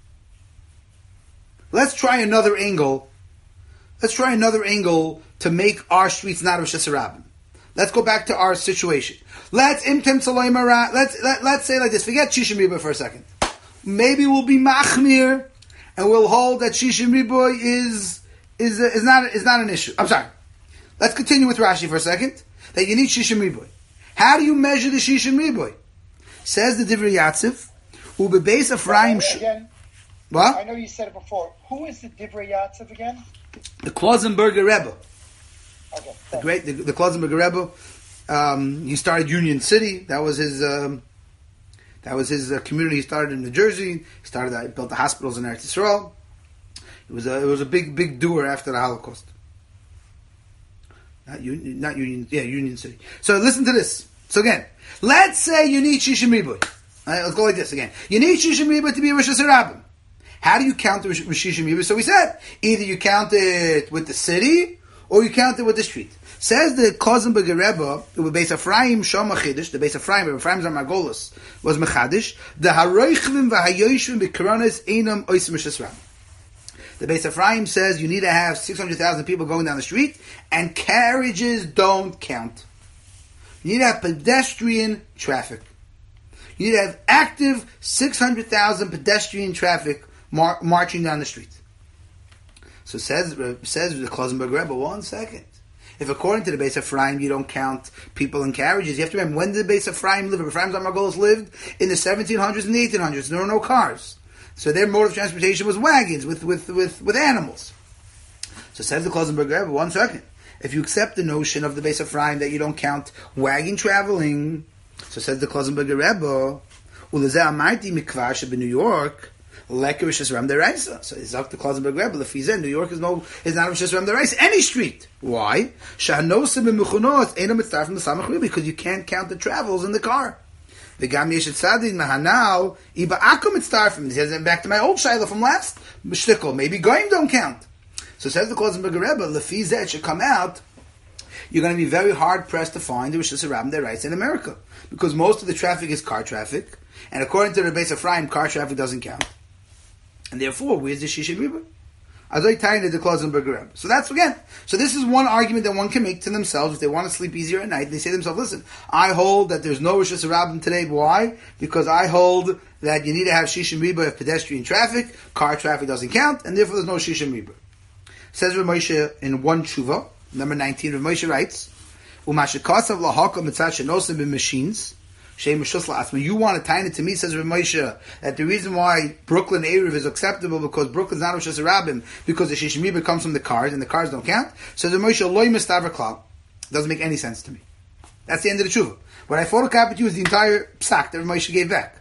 let's try another angle. Let's try another angle to make our streets not Rosh Hashanah. Let's go back to our situation. Let's imtim tzaloymara. Let's let, let's say like this. Forget Shishim Riboy for a second. Maybe we'll be machmir and we'll hold that Shishim Riboy is is is not is not an issue. I'm sorry. let's continue with Rashi for a second. That you need Shishim Riboy. How do you measure the Shishim Riboy? Says the Divrei Yatziv, Ube Beis Ephraim. Again, what? I know you said it before. Who is the Divrei Yatziv again? The Klausenberger Rebbe. Okay. The great, the, the Klausenberger Rebbe. Um, he started Union City. That was his. Um, that was his uh, community. He started in New Jersey. He started. Uh, he built the hospitals in Eretz Yisrael. It was a. It was a big, big doer after the Holocaust. Not Union. Not Union. Yeah, Union City. So listen to this. So again, let's say you need Shishim Riboy. Right, let's go like this again. You need Shishim Riboy to be a Rosh Hashanah. How do you count the Shishim Riboy? So we said either you count it with the city or you count it with the street. Says the Klausenberger Rebbe, the Beis Ephraim Shom Machidish, the Beis Ephraim, Ephraim's Margolis was Mechadish. The Haroichvim v'Hayoshvim b'Koronis Einam Oisim Shesram. The Beis Ephraim says you need to have six hundred thousand people going down the street, and carriages don't count. You need to have pedestrian traffic. You need to have active six hundred thousand pedestrian traffic mar- marching down the street. So says says the Klausenberger Rebbe, one second. If according to the Beis Ephraim you don't count people and carriages, you have to remember, when did the Beis Ephraim live? Ephraim's Margolis lived in the seventeen hundreds and the eighteen hundreds. There were no cars. So their mode of transportation was wagons with, with, with, with animals. So says the Klausenberger Rebbe, one second. If you accept the notion of the Beis Ephraim that you don't count wagon traveling, so says the Klausenberger Rebbe, Ulezeh Amarti Mikvar Sheb in New York, Leker Rosh Hashanah Deraisa. So it's up to Klausenberger Rebbe. Lefizeh, New York is no is not Rosh Hashanah Deraisa. Any street. Why? Shahanosim b'Mechunot Einam Mitzarfim l'Samach Ribi, because you can't count the travels in the car. V'gam Yesh Tzadid Mahanal Iba Akum Mitzarfim. He says, back to my old shayla from last shtickle. Maybe Goyim don't count. So says the Klausenberger Rebbe, Lefizeh, it should come out. You're going to be very hard pressed to find the Rosh Hashanah Deraisa in America, because most of the traffic is car traffic, and according to the Beis Ephraim, car traffic doesn't count. And therefore, where's the Shishim Riboy? Azoi Taina the Klausenberger Rebbe. So that's again. So this is one argument that one can make to themselves if they want to sleep easier at night. They say to themselves, "Listen, I hold that there's no Rosh Hashanah today. Why? Because I hold that you need to have Shishim Riboy of pedestrian traffic. Car traffic doesn't count, and therefore there's no Shishim Riboy." Says Rav Moshe in one tshuva, number nineteen. Rav Moshe writes, "Umashikasav lahaka mitzad shenosim b'machines." You want to tie it to me, says Rav Moshe, that the reason why Brooklyn Erev is acceptable because Brooklyn's not Rosh Hashanah, because the Shishim Riboy comes from the cars and the cars don't count. Says Rav Moshe, loy mistaver klal. Doesn't make any sense to me. That's the end of the tshuva. What I photocopied you is the entire psak that Rav Moshe gave back.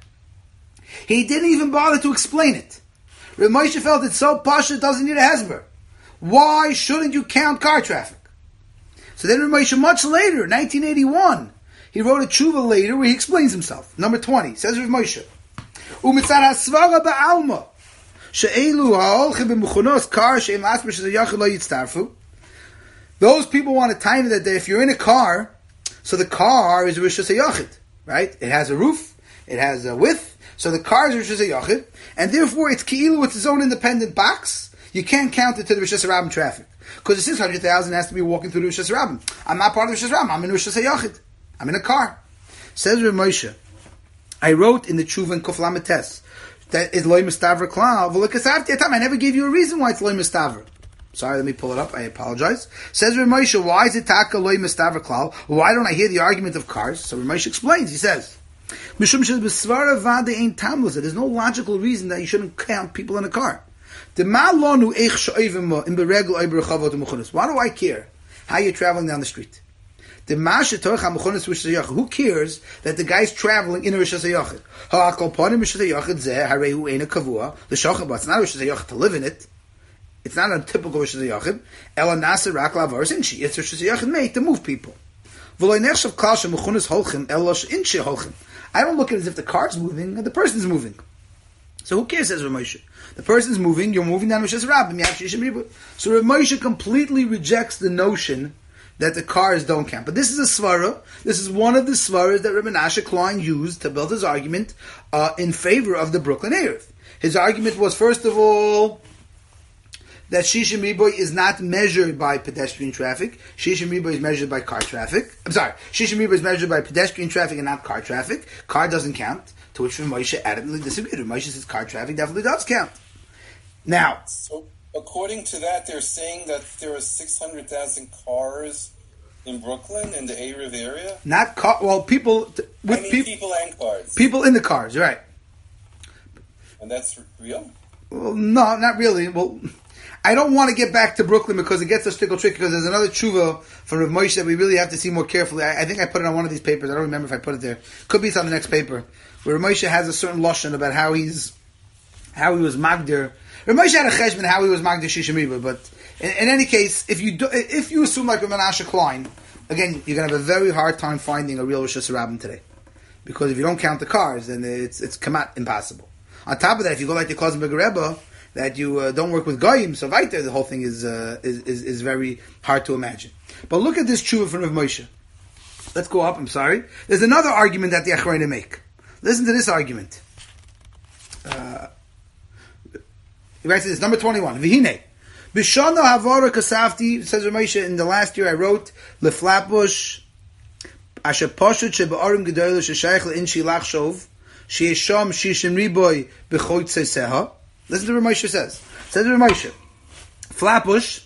He didn't even bother to explain it. Rav Moshe felt it's so posh it doesn't need a hesber. Why shouldn't you count car traffic? So then Rav Moshe, much later, nineteen eighty-one, he wrote a tshuva later where he explains himself. Number twenty, says Rav Moshe, Umitzad hasvara ba'alma, she'elu ha'olchim b'mechunos kar she'em asper she'zayachid lo yitztarfu. Those people want to tie that if you're in a car, so the car is Rosh Hashanah, right? It has a roof, it has a width, so the car is Rosh Hashanah, and therefore it's ki'ilu, it's its own independent box. You can't count it to the Rosh Hashanah traffic. Because the six hundred thousand has to be walking through the Rosh Hashanah. I'm not part of the Rosh Hashanah, I'm in Rosh Hashanah. I'm in a car. Says Rav Moshe, I wrote in the Tshuva in Kuf Lamed Tes that is loy mistaver klal. V'lekasavti atam. I never gave you a reason why it's loy mistaver. Sorry, let me pull it up. I apologize. Says Rav Moshe, why is it taka loy mistaver klal? Why don't I hear the argument of cars? So Rav Moshe explains. He says, Mishum shel b'svara vade ein tam l'zeh. There's no logical reason that you shouldn't count people in a car. Why do I care how you're traveling down the street? Who cares that the guy's traveling in a Rosh Hashanah? It's not Rosh Hashanah to live in it. It's not a typical Rosh Hashanah. It's Rosh Hashanah made to move people. I don't look at it as if the car's moving and the person's moving. So who cares, says Rav Moshe? The person's moving, you're moving down Rosh Hashanah. So Rav Moshe completely rejects the notion that the cars don't count. But this is a svara. This is one of the svaras that Rabbi Menashe Klein used to build his argument uh, in favor of the Brooklyn Erev. His argument was, first of all, that Shishim Riboy is not measured by pedestrian traffic. Shishim Riboy is measured by car traffic. I'm sorry. Shishim Riboy is measured by pedestrian traffic and not car traffic. Car doesn't count. To which Rav Moshe adamantly disagreed. Rav Moshe says car traffic definitely does count. Now, so according to that, they're saying that there are six hundred thousand cars in Brooklyn, in the Erev area? Not car. Well, people with I mean, peop- people and cars. People in the cars, right? And that's real? Well, no, not really. Well, I don't want to get back to Brooklyn because it gets a stickle tricky. Because there's another tshuva from Rav Moshe that we really have to see more carefully. I, I think I put it on one of these papers. I don't remember if I put it there. Could be it's on the next paper. Where Rav Moshe has a certain lashon about how he's how he was magdir. Rav Moshe had a cheshbon how he was magdir shishim, but in, in any case, if you do, if you assume like a Menashe Klein, again, you're going to have a very hard time finding a real Rosh Hashanah today. Because if you don't count the cars, then it's it's kamat impossible. On top of that, if you go like the Klausenberger Rebbe, that you uh, don't work with Goyim, so right there, the whole thing is, uh, is, is is very hard to imagine. But look at this tshuva from Rav Moshe. Let's go up, I'm sorry. There's another argument that the Achrayim make. Listen to this argument. Uh, he writes this, number twenty-one. V'hinei. B'shana havara kasafti, says Rav Moshe, in the last year I wrote, Leflapush, asher poshut shebe'arim gedoyla sheshayach le'inshi lachshov, she'esham shishim riboy b'choytzei seha. Listen to what Rav Moshe says. Says Rav Moshe, Flatbush,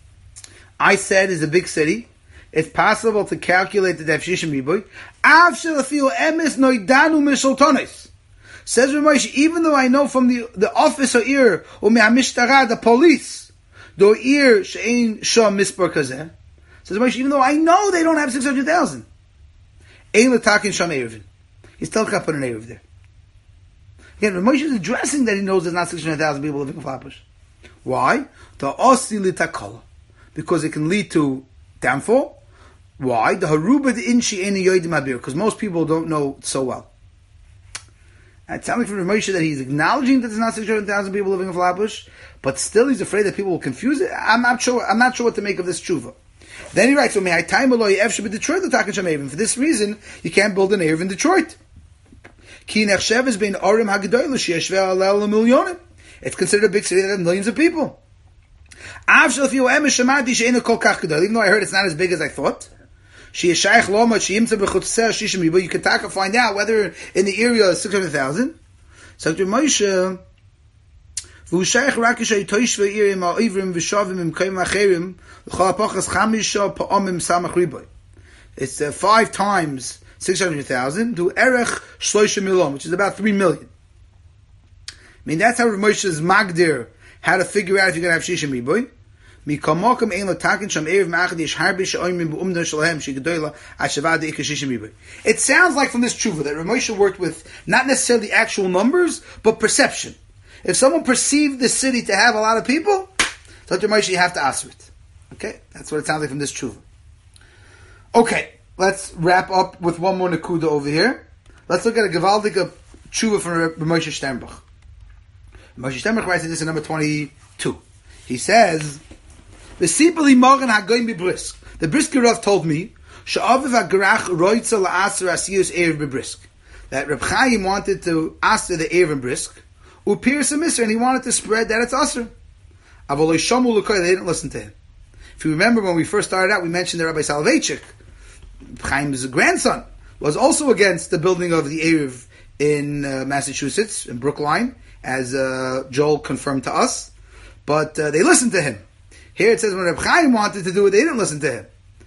I said, is a big city. It's possible to calculate the def shishim riboy. Av shelafiu emes noidanu mishaltonis. Says Rav Moshe, even though I know from the, the office or ear, or me'amishtara, the police, do ear she'ein sham mispar kazeh. Says Rav Moshe, even though I know they don't have six hundred thousand. Ein l'takin sham erevin. He still can't put an erev there. Again, Rav Moshe is addressing that he knows there's not six hundred thousand people living in Flatbush. Why? The osi litakala. Because it can lead to downfall. Why? The haruba de inshi eni yoidim abir. Because most people don't know so well. And it sounds like from Rav Moshe that he's acknowledging that there's not six hundred thousand people living in Flatbush, but still he's afraid that people will confuse it. I'm not sure. I'm not sure what to make of this tshuva. Then he writes, "So may I time below Detroit the taken shameivim. For this reason, you can't build an erev in Detroit. Ki nechshev is bein orim hagdoyle sheyeshveh alel milyonim. It's considered a big city that has millions of people. Av shel fiu emes shemati she'ena kol kach gedol. Even though I heard it's not as big as I thought. She is shaykh loma she'imtza b'chutzeh shishim ribo. You can taka find out whether in the area is six hundred thousand. So to Moshe, v'hu shaykh rakishay toishve irim ha'ivrim v'shavim im kayim acherim l'chol ha'pachas chamisha pa'omim samach ribo. It's uh, five times six hundred thousand to erech shloisha milon, which is about three million. I mean, that's how Rav Moshe's magdir, how to figure out if you're going to have shishim riboy. It sounds like from this tshuva that Rav Moshe worked with not necessarily actual numbers, but perception. If someone perceived the city to have a lot of people, so Rav Moshe, you have to answer it. Okay? That's what it sounds like from this tshuva. Okay, let's wrap up with one more nakuda over here. Let's look at a gewaldige tshuva from Rav Moshe Sternbuch. Moshe Sternbuch writes this in number twenty-two. He says, the Brisker Rav told me that Reb Chaim wanted to aser the Erev and Brisk, upir some Isser, and he wanted to spread that it's aser. They didn't listen to him. If you remember when we first started out, we mentioned that Rabbi Soloveitchik, Chaim's grandson, was also against the building of the Erev in uh, Massachusetts, in Brookline, as uh, Joel confirmed to us. But uh, they listened to him. Here it says when Reb Chaim wanted to do it, they didn't listen to him.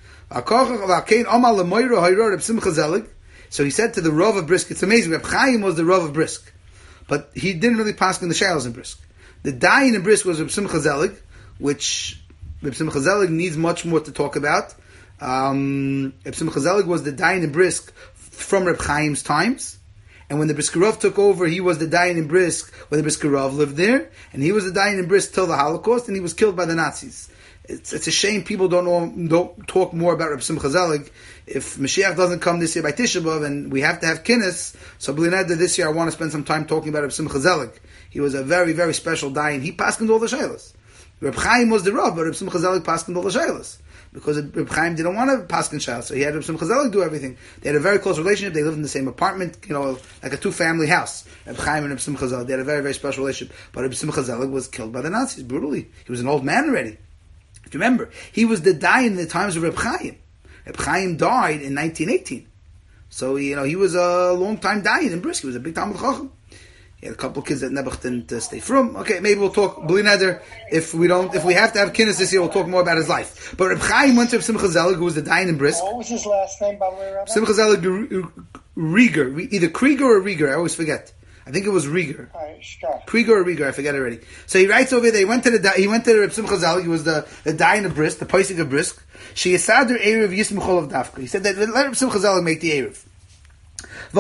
So he said to the Rav of Brisk, it's amazing, Reb Chaim was the Rav of Brisk, but he didn't really pass on the shalos in Brisk. The Dayan in Brisk was Reb Simcha Zelig, which Reb Simcha Zelig needs much more to talk about. Um, Reb Simcha Zelig was the Dayan in Brisk from Reb Chaim's times. And when the Brisker Rav took over, he was the Dayan in Brisk when the Brisker Rav lived there, and he was the Dayan in Brisk till the Holocaust, and he was killed by the Nazis. It's, it's a shame people don't know, don't talk more about Reb Simcha Zelig. If Mashiach doesn't come this year by Tisha B'Av, and we have to have Kinnis, so B'lineda this year I want to spend some time talking about Reb Simcha Zelig. He was a very, very special Dayan. He paskened all the Shailas. Reb Chaim was the Rav, but Reb Simcha Zelig paskened all the Shailas. Because Reb Chaim didn't want to paskin shal, so he had Reb Simcha Zelig do everything. They had a very close relationship. They lived in the same apartment, you know, like a two-family house. Reb Chaim and Reb Simcha Zelig, they had a very, very special relationship. But Reb Simcha Zelig was killed by the Nazis brutally. He was an old man already. If you remember, he was the Dayan in the times of Reb Chaim. Reb Chaim died in nineteen eighteen, so you know he was a long time Dayan in Brisk. He was a big Talmud Chacham. He had a couple of kids that Nebuch didn't uh, stay from. Okay, maybe we'll talk, Bli Neder, if we don't, if we have to have kinnis this year, we'll talk more about his life. But Reb Chaim went to Reb Simcha Zelig, who was the Dayan in Brisk. What was his last name, by the way, Rabbi? Simcha Zelig Rieger, either Krieger or Rieger, I always forget. I think it was Rieger. Krieger or Rieger, I forget already. So he writes over there, he went to the, he went to Reb Simcha Zelig, he was the, the Dayan of Brisk, the Poisig of Brisk. She Yesader Erev Yismuchol of Dafka. He said that, let Reb Simcha Zelig make the Erev. And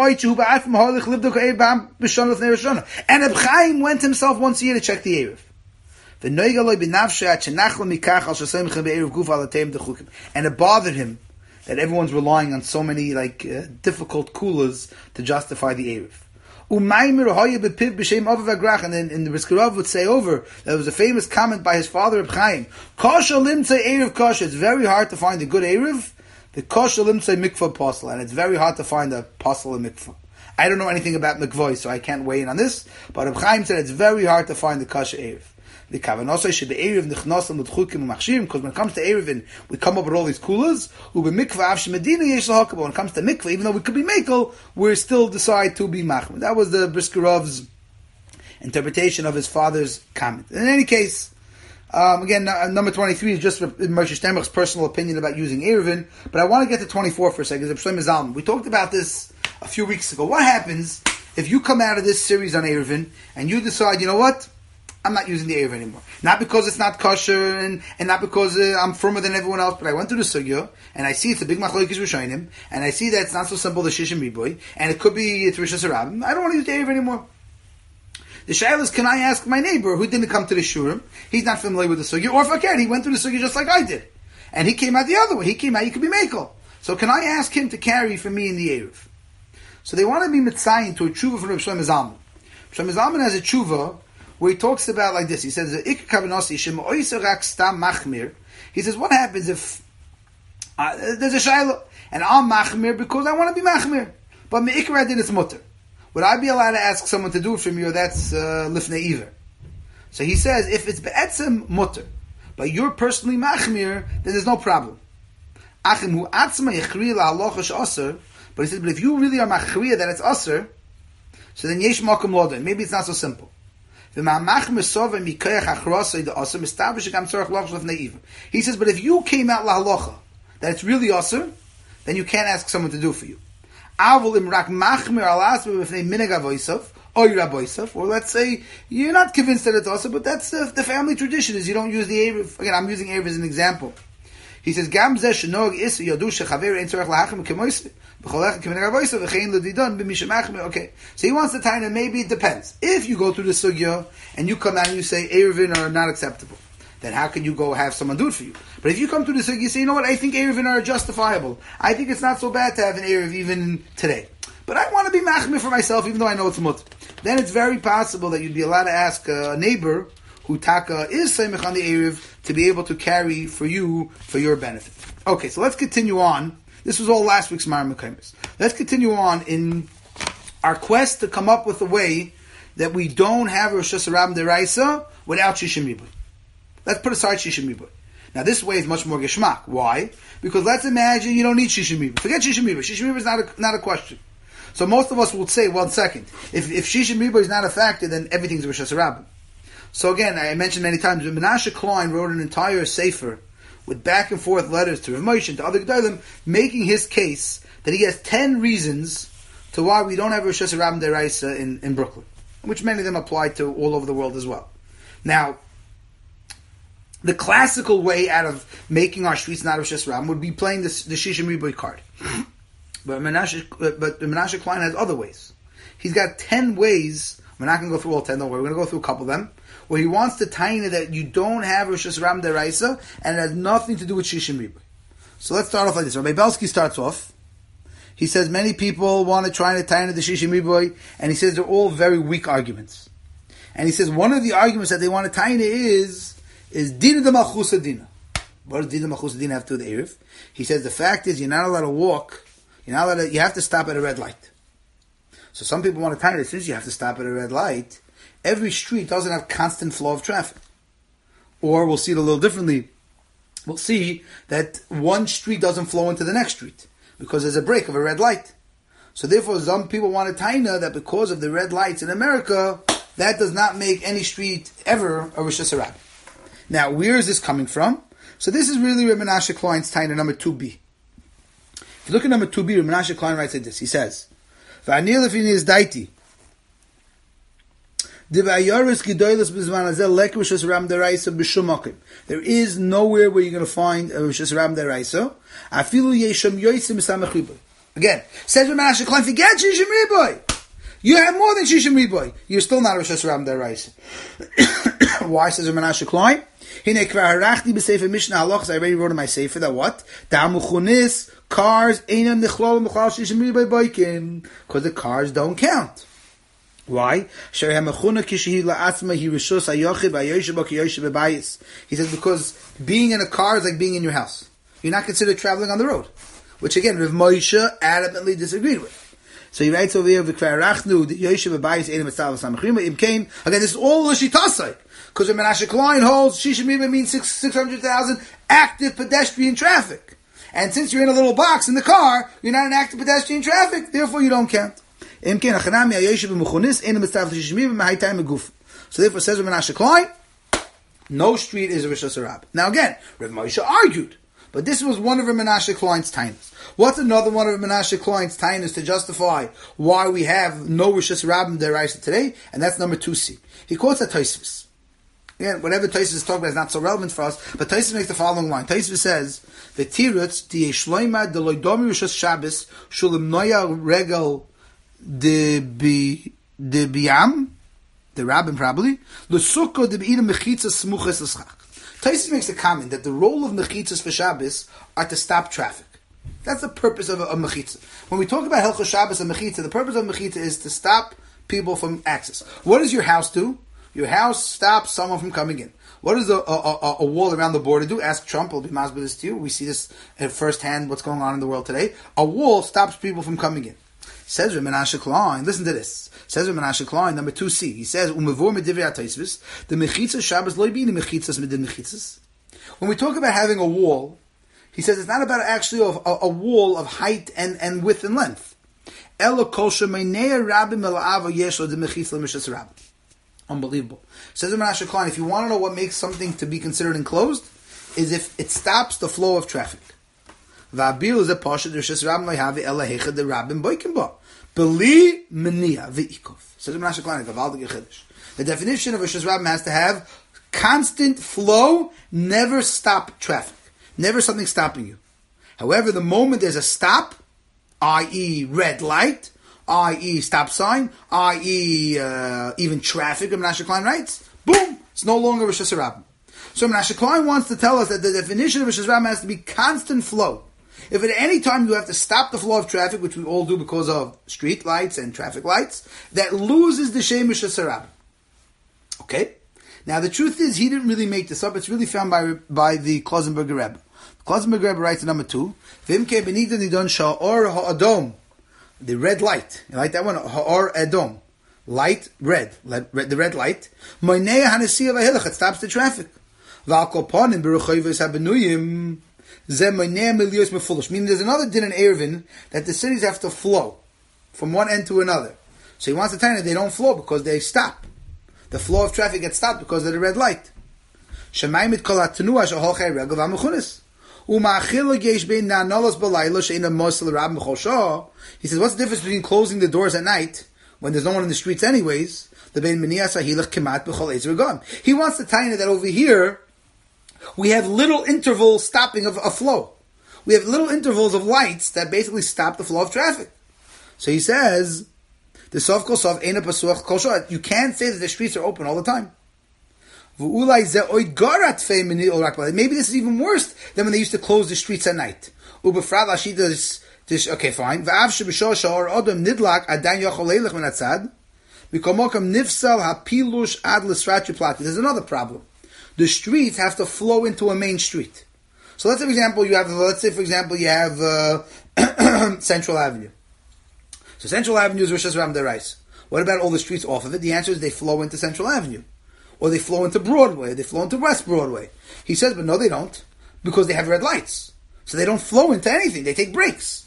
Reb Chaim went himself once a year to check the Erev. And it bothered him that everyone's relying on so many like uh, difficult coolers to justify the Erev. And then in the Briskarav would say over, there was a famous comment by his father Reb Chaim, it's very hard to find a good Erev. The kosher limtzei mikvah apostle, and it's very hard to find a apostle in mikvah. I don't know anything about mikvah, so I can't weigh in on this. But Reb Chaim said it's very hard to find the kosher erev. The kavanosay should be erev nichnasim l'chukim u'machshim, because when it comes to erevin, we come up with all these coolers. Ube mikvah avsh medina yesh lahakah. But when it comes to mikvah, even though we could be mekel, we still decide to be machmir. That was the Briskarov's interpretation of his father's comment. In any case. Um, again, uh, number twenty-three is just Moshe Steinbach's personal opinion about using Erevin, but I want to get to twenty-four for a second. We talked about this a few weeks ago. What happens if you come out of this series on Erevin and you decide, you know what, I'm not using the Erevin anymore. Not because it's not kosher and, and not because uh, I'm firmer than everyone else, but I went to the Sugya and I see it's a big machlokes Rishonim and I see that it's not so simple the Shishim Riboy and it could be it's Rishas Harabim. I don't want to use the Erevin anymore. The shaila is, can I ask my neighbor who didn't come to the shurim? He's not familiar with the sugya, or if I can, he went to the sugya just like I did, and he came out the other way. He came out, he could be mekel. So can I ask him to carry for me in the erev? So they want to be mitzayin to a tshuva from Reb Shlomo Zalman. Shlomo Zalman has a tshuva where he talks about like this. He says, "Ik kavanasi shem oiser rak stam machmir." He says, what happens if uh, there's a shaila and I'm machmir because I want to be machmir, but meikra din is mutter. Would I be allowed to ask someone to do it for me, or that's uh, lifnei iver? So he says, if it's be'etzem mutter, but you're personally machmir, then there's no problem. Achim hu atzma yechri la'alocha she'aser, but he says, but if you really are machriya that it's aser, so then yesh makom loden. Maybe it's not so simple. He says, but if you came out la'alocha that it's really aser, then you can't ask someone to do it for you. Or let's say you're not convinced that it's also, but that's the, the family tradition is you don't use the Erev. Again, I'm using Erev as an example. He says, okay. So he wants to tie in, maybe it depends. If you go through the sugya and you come out and you say Erevin are not acceptable, then how can you go have someone do it for you? But if you come to the sugya, you say, you know what, I think Erevin are justifiable. I think it's not so bad to have an Erev even today. But I want to be machmir for myself, even though I know it's mut. Then it's very possible that you'd be allowed to ask a neighbor who taka is seimich on the Erev to be able to carry for you for your benefit. Okay, so let's continue on. This was all last week's Mar Mekaymis. Let's continue on in our quest to come up with a way that we don't have Rosh Hashanah Deraisa without Shishim Riboy. Let's put aside Shishim Riboy. Now this way is much more geschmack. Why? Because let's imagine you don't need Shishim Riboy. Forget Shishim Riboy. Shishim Riboy is not a, not a question. So most of us will say, one second, if if Shishim Riboy is not a factor, then everything's Rosh Hashanah. So again, I mentioned many times, Menashe Klein wrote an entire sefer with back and forth letters to Rav Moshe and to other Gedolim, making his case that he has ten reasons to why we don't have Rosh Hashanah Deraisa in, in Brooklyn, which many of them apply to all over the world as well. Now, the classical way out of making our streets not Rosh Hashanah would be playing the, the Shishim Riboy card. But Menashe, but Menashe Klein has other ways. He's got ten ways. We're not going to go through all ten, don't worry. We're going to go through a couple of them, where he wants to tie in that you don't have Rosh Hashanah Deraisa, and it has nothing to do with Shishim Riboy. So let's start off like this. Rabbi Belsky starts off. He says many people want to try to tie into the Shishim Riboy, and he says they're all very weak arguments. And he says one of the arguments that they want to tie in is is Dina de Malchusa Dina. What does Dina de Malchusa Dina have to do with the Erev? He says the fact is you're not allowed to walk. You're not allowed to, you have to stop at a red light. So some people want to tie it, since you have to stop at a red light, every street doesn't have constant flow of traffic. Or we'll see it a little differently. We'll see that one street doesn't flow into the next street because there's a break of a red light. So therefore, some people want to taina that because of the red lights in America, that does not make any street ever a Rosh Hashanah. Now, where is this coming from? So this is really Reb Menashe Klein's taina number two B. If you look at number two B, Reb Menashe Klein writes like this. He says, "V'anir lefini is daiti. There is nowhere where you're going to find a Rosh Hashanah deraisa. Again, says Reb Menashe Klein, forget Shishim Riboy. You have more than Shishim Riboy. You're still not a Rosh Hashanah deraisa. Why, says Reb Menashe Klein? I already wrote in my sefer that what? Cars because the cars don't count. Why? He says because being in a car is like being in your house. You're not considered traveling on the road. Which again, Rav Moshe adamantly disagreed with. So he writes over here, again, this is all L'shitasai. Because Reb Menashe Klein holds Shishim Riba means six six hundred thousand active pedestrian traffic. And since you're in a little box in the car, you're not in active pedestrian traffic, therefore you don't count. So therefore says Reb Menashe Klein, no street is a Rosh Hashanah. Now again, Rav Moshe argued, but this was one of Reb Menashe Klein's tainas. What's another one of Reb Menashe Klein's tainas to justify why we have no Rosh Hashanah deraisa today? And that's number two C. He quotes a Tosfos. Again, whatever Tosfos is talking about is not so relevant for us, but Tosfos makes the following line. Tosfos says, "V'tirutz di yeshloima de loidomi Rosh Shabbos shulim noya regal de bi de biam the rabbin probably l'sukkah de beina mechitzas smuches l'schach." Tosfos makes a comment that the role of mechitzas for Shabbos are to stop traffic. That's the purpose of a, a mechitzah. When we talk about Hilchos Shabbos and mechitzah, the purpose of mechitzah is to stop people from access. What does your house do? Your house stops someone from coming in. What does a, a, a, a wall around the border do? Ask Trump, he'll be masbid this to you. We see this at first hand, what's going on in the world today. A wall stops people from coming in. Says Reb Menashe Klein, listen to this. Says Reb Menashe Klein, number two C. He says, Umevor medivrei HaTosfos, the mechitzas Shabbos lo yibini mechitzas midin mechitzas. When we talk about having a wall, he says it's not about actually a, a, a wall of height and, and width and length. Elo kol shemeinei rabbim ela'ava yesh lo de mechitzas l'mishas rabbim. Unbelievable. Says Reb Menashe Klein, if you want to know what makes something to be considered enclosed, is if it stops the flow of traffic. Va'abil is a pasha d'rishas rabbim lo'yhavi ela hecha de rabbim boikim ba. Beli meniya ve'ikov. Says Reb Menashe Klein, the definition of rishas rabbim has to have constant flow, never stop traffic. Never something stopping you. However, the moment there's a stop, that is red light, that is stop sign, that is uh, even traffic, Reb Menashe Klein writes, boom, it's no longer Rosh Hashanah. So Reb Menashe Klein wants to tell us that the definition of Rosh Hashanah has to be constant flow. If at any time you have to stop the flow of traffic, which we all do because of street lights and traffic lights, that loses the Shem Rosh Hashanah. Okay? Now the truth is, he didn't really make this up, it's really found by by the Klausenberger Rebbe. Klausenberger Rebbe writes in number two, V'imke benida nidon sha'or ha'adom, the red light. You like that one? Ha'or adom. Light, red. The red light. Moinei hanesiya v'hilach. It stops the traffic. V'al ponim b'ruchayvos habenuyim. Zeh moinei milios mefulish. Meaning there's another din in Erevin that the cities have to flow from one end to another. So he wants to tell you they don't flow because they stop. The flow of traffic gets stopped because of the red light. Shemayim it kol ha'tenua sheholchei regel v'amechunis. He says, what's the difference between closing the doors at night, when there's no one in the streets anyways? He wants to tell you that over here, we have little interval stopping of a flow. We have little intervals of lights that basically stop the flow of traffic. So he says, you can't say that the streets are open all the time. Maybe this is even worse than when they used to close the streets at night. Okay, fine. There's another problem. The streets have to flow into a main street. So let's say, for example, you have, let's say, for example, you have uh, Central Avenue. So Central Avenue is Rosh Hashanah deraisa. What about all the streets off of it? The answer is they flow into Central Avenue. Or they flow into Broadway, they flow into West Broadway. He says, but no, they don't, because they have red lights. So they don't flow into anything, they take breaks.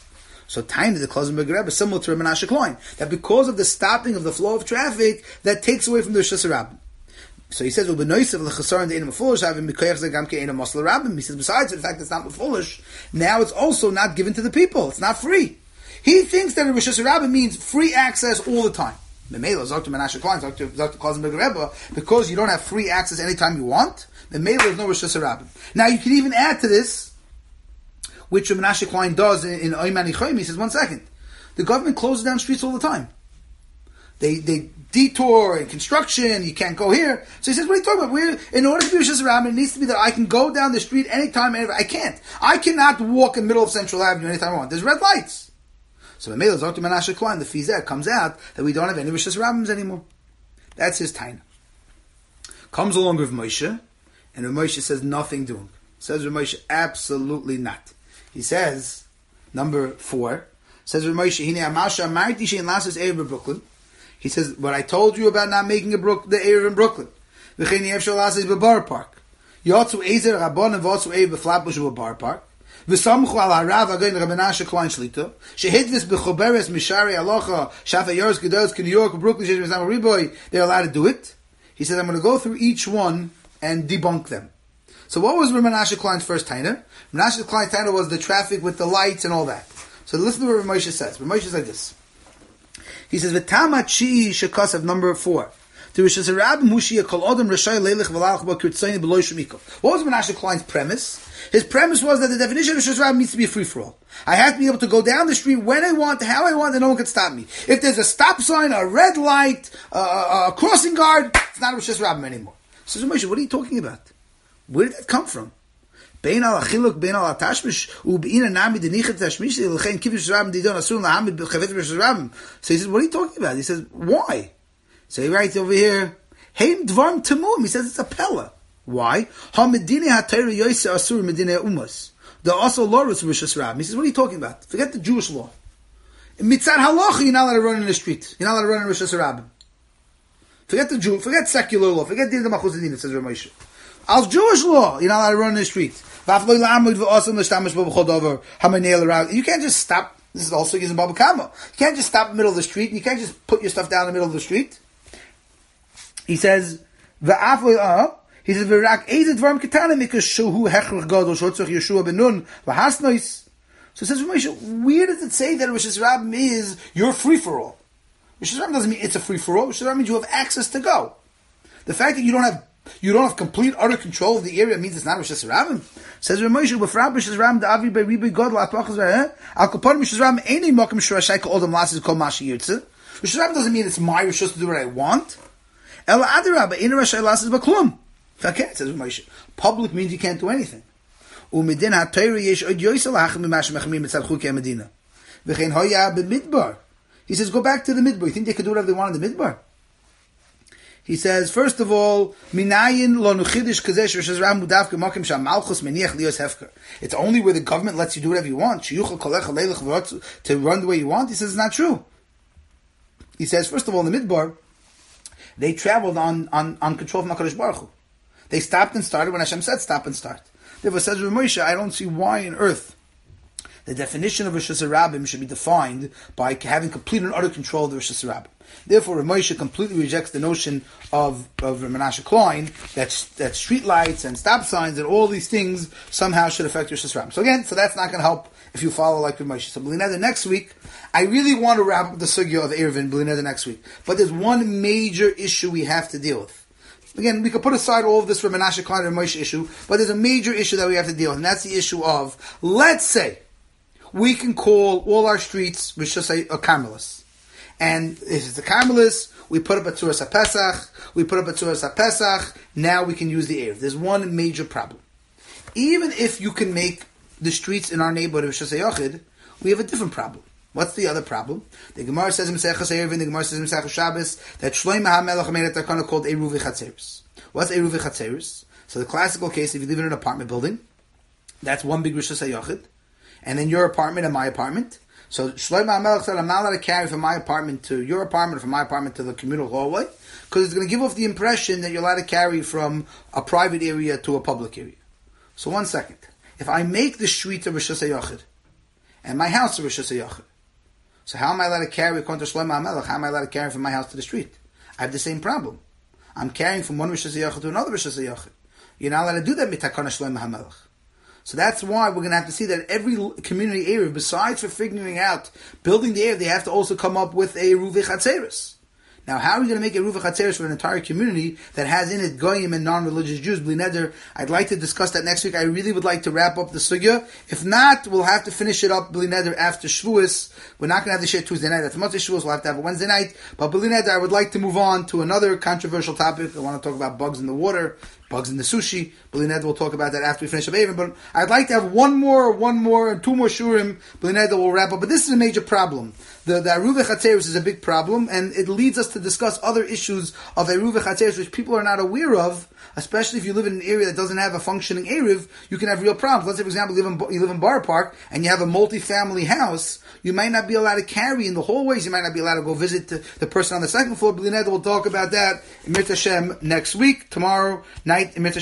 So tiny the Klausenberg Rebbe is similar to Rabbi Menashe Klein, that because of the stopping of the flow of traffic, that takes away from the Rishus Rabbim. So he says, "Well, benoisav lechasaron the einam foolish having mikoyach zegam ke einam masla rabbim." He says, besides the fact that it's not foolish, now it's also not given to the people. It's not free. He thinks that a Rishus Rabbim means free access all the time. Memela Doctor Menashe Klein, Doctor Doctor Klausenberg Rebbe, because you don't have free access anytime you want. Memela is no Rishus Rabbim. Now you can even add to this, which Menashe Klein does in, in Oyman Ichoyim. He says, one second, the government closes down streets all the time. They they detour and construction, you can't go here. So he says, what are you talking about? We're, in order to be Rishus Rabbim, it needs to be that I can go down the street anytime, anywhere. I can't. I cannot walk in the middle of Central Avenue anytime I want. There's red lights. So Memela Doctor Menashe Klein, the Fizeh, comes out that we don't have any Rishus Rabbims anymore. That's his taina. Comes along with Moshe, and Rav Moshe says nothing doing. Says Rav Moshe, absolutely not. He says, number four, says Rav Moshe, Hine Amasha Amarti Shein Lasses Erev in Brooklyn. He says, what I told you about not making a Brook, the Erev in Brooklyn. V'chein Yevshel Lasses Bebar Park. Yotzu Ezer Rabban and Votzu Erev Beflatbush Bebar Park. V'samchu al harav again Rabbi Menashe Klein Shlita. Shehidvis b'choberes mishari alocha shafa yoros gedolos New York Brooklyn shesh mizam riboy. They're allowed to do it. He says, I'm going to go through each one and debunk them. So what was Rabbi Menashe Klein's first taina? Menashe Klein's taina was the traffic with the lights and all that. So listen to what Rabbi Moshe says. Rabbi Moshe says like this. He says, "V'tama chi shekasav," number four. What was Menashe Klein's premise? His premise was that the definition of Rishus Rabbim needs to be a free-for-all. I have to be able to go down the street when I want, how I want, and no one can stop me. If there's a stop sign, a red light, uh, a crossing guard, it's not a Rishus Rabbim anymore. So Moshe, what are you talking about? Where did that come from? Bein al achiluk, bein al atashmish, u'bein anami denichet tashmish, l'chein kivish Rabbim didon asun lahamid b'chavet Rishus Rabbim. So he says, what are you talking about? He says, why? So he writes over here, Heim dvarm tamum. He says it's a pella. Why? Ha medine ha-Torah yoyse asur medine umas. The also law is Rishus Rabbim. He says, what are you talking about? Forget the Jewish law. Mitzad halacha, you're not allowed to run in the street. You're not allowed to run in Rishus Rabbim. Forget the Jew, forget secular law. Forget the Machuz Adin, says Rav Moshe. As Jewish law, you're not allowed to run in the street. You can't just stop. This is also using Baba Kama. You can't just stop in the middle of the street. You can't just put your stuff down in the middle of the street. He says, "V'afloy He says, "V'rak ezed dvarim ketana because shuhu hechrach gadol shotzach Yeshua ben Nun v'hasnois." So it says, where does it say that Rishus Rabbim is your free for all? Rishus Rabbim doesn't mean it's a free for all. Rishus Rabbim means you have access to go. The fact that you don't have you don't have complete utter control of the area means it's not Rishus Rabbim. Says Rav Moshe, "B'frab Rishus Rabbim da'avi be'ribi gadol atmachas v'eh al kopar Rishus Rabbim einay makom shurashay kol adam lasis kol mashi yirtze." Rishus Rabbim doesn't mean it's my Rishus to do what I want. El adarabah einay rashay lasis b'klum. Okay, says Moshe. Public means you can't do anything. Umedin ha-Torah yesh od yoyse lachem b'mash mechamim mitzad chukei medina. V'chein hoya b'midbar. He says, go back to the midbar. You think they could do whatever they want in the midbar? He says, first of all, minayin lo nuchidish kazesh Rishus Rabbim mudavke makim sham malchus meniach lios hefker. It's only where the government lets you do whatever you want. Sheyuchel kolecha leilach v'rotz to run the way you want. He says, it's not true. He says, first of all, in the midbar, they traveled on, on, on control from HaKadosh Baruch Hu. They stopped and started when Hashem said stop and start. Therefore, says Rav Moshe, I don't see why on earth the definition of Rishus Rabbim should be defined by having complete and utter control of the Rishus Rabbim. Therefore, Rav Moshe completely rejects the notion of, of Rav Menashe Klein that, that street lights and stop signs and all these things somehow should affect Rishus Rabbim. So again, so that's not going to help if you follow like Rav Moshe. So B'li Neder next week, I really want to wrap up the sugya of Eruvin B'li Neder next week. But there's one major issue we have to deal with. Again, we could put aside all of this Rav Menashe Klein and Moshe issue, but there's a major issue that we have to deal with, and that's the issue of, let's say, we can call all our streets, we should say, a Carmelis. And if it's a Carmelis, we put up a Tzuras HaPesach, we put up a Tzuras HaPesach, now we can use the Erev. There's one major problem. Even if you can make the streets in our neighborhood of Shasei Yochid, we have a different problem. What's the other problem? The Gemara says in Maseches Eruvin, the Gemara says in Maseches Shabbos, that Shlomo HaMelech made a takana called Eruv Chatzeris. What's Eruv Chatzeris? So the classical case, if you live in an apartment building, that's one big Rishus HaYochid, and then your apartment and my apartment. So Shlomo HaMelech said, I'm not allowed to carry from my apartment to your apartment, or from my apartment to the communal hallway, because it's going to give off the impression that you're allowed to carry from a private area to a public area. So one second. If I make the street of Rishus HaYochid, and my house is Rishus HaYachid. So how am I allowed to carry according to Shlomo HaMelech? How am I allowed to carry from my house to the street? I have the same problem. I'm carrying from one Rishus HaYachid to another Rishus HaYachid. You're not allowed to do that mitakana Shlomo HaMelech. So that's why we're going to have to see that every community area, besides for figuring out building the area, they have to also come up with a Ruvei Chatzeris. Now, how are we going to make a Ruvei Chatzeris for an entire community that has in it Goyim and non-religious Jews? Bli neder, I'd like to discuss that next week. I really would like to wrap up the sugya. If not, we'll have to finish it up, Bli neder, after Shavuos. We're not going to have the share Tuesday night. After Motzei Shavuos, we'll have to have a Wednesday night. But Bli neder, I would like to move on to another controversial topic. I want to talk about bugs in the water, bugs in the sushi. Bli neder, we'll talk about that after we finish up Avon. But I'd like to have one more, one more, and two more shurim. Bli neder, we'll wrap up. But this is a major problem. The, the Aruvei Chatzeris is a big problem, and it leads us to discuss other issues of Aruvei Chatzeris, which people are not aware of, especially if you live in an area that doesn't have a functioning Eruv, you can have real problems. Let's say, for example, you live in, you live in Borough Park, and you have a multi-family house, you might not be allowed to carry in the hallways, you might not be allowed to go visit the, the person on the second floor. Bli neder, we'll talk about that in Mitzvah Hashem next week, tomorrow night in Mitzvah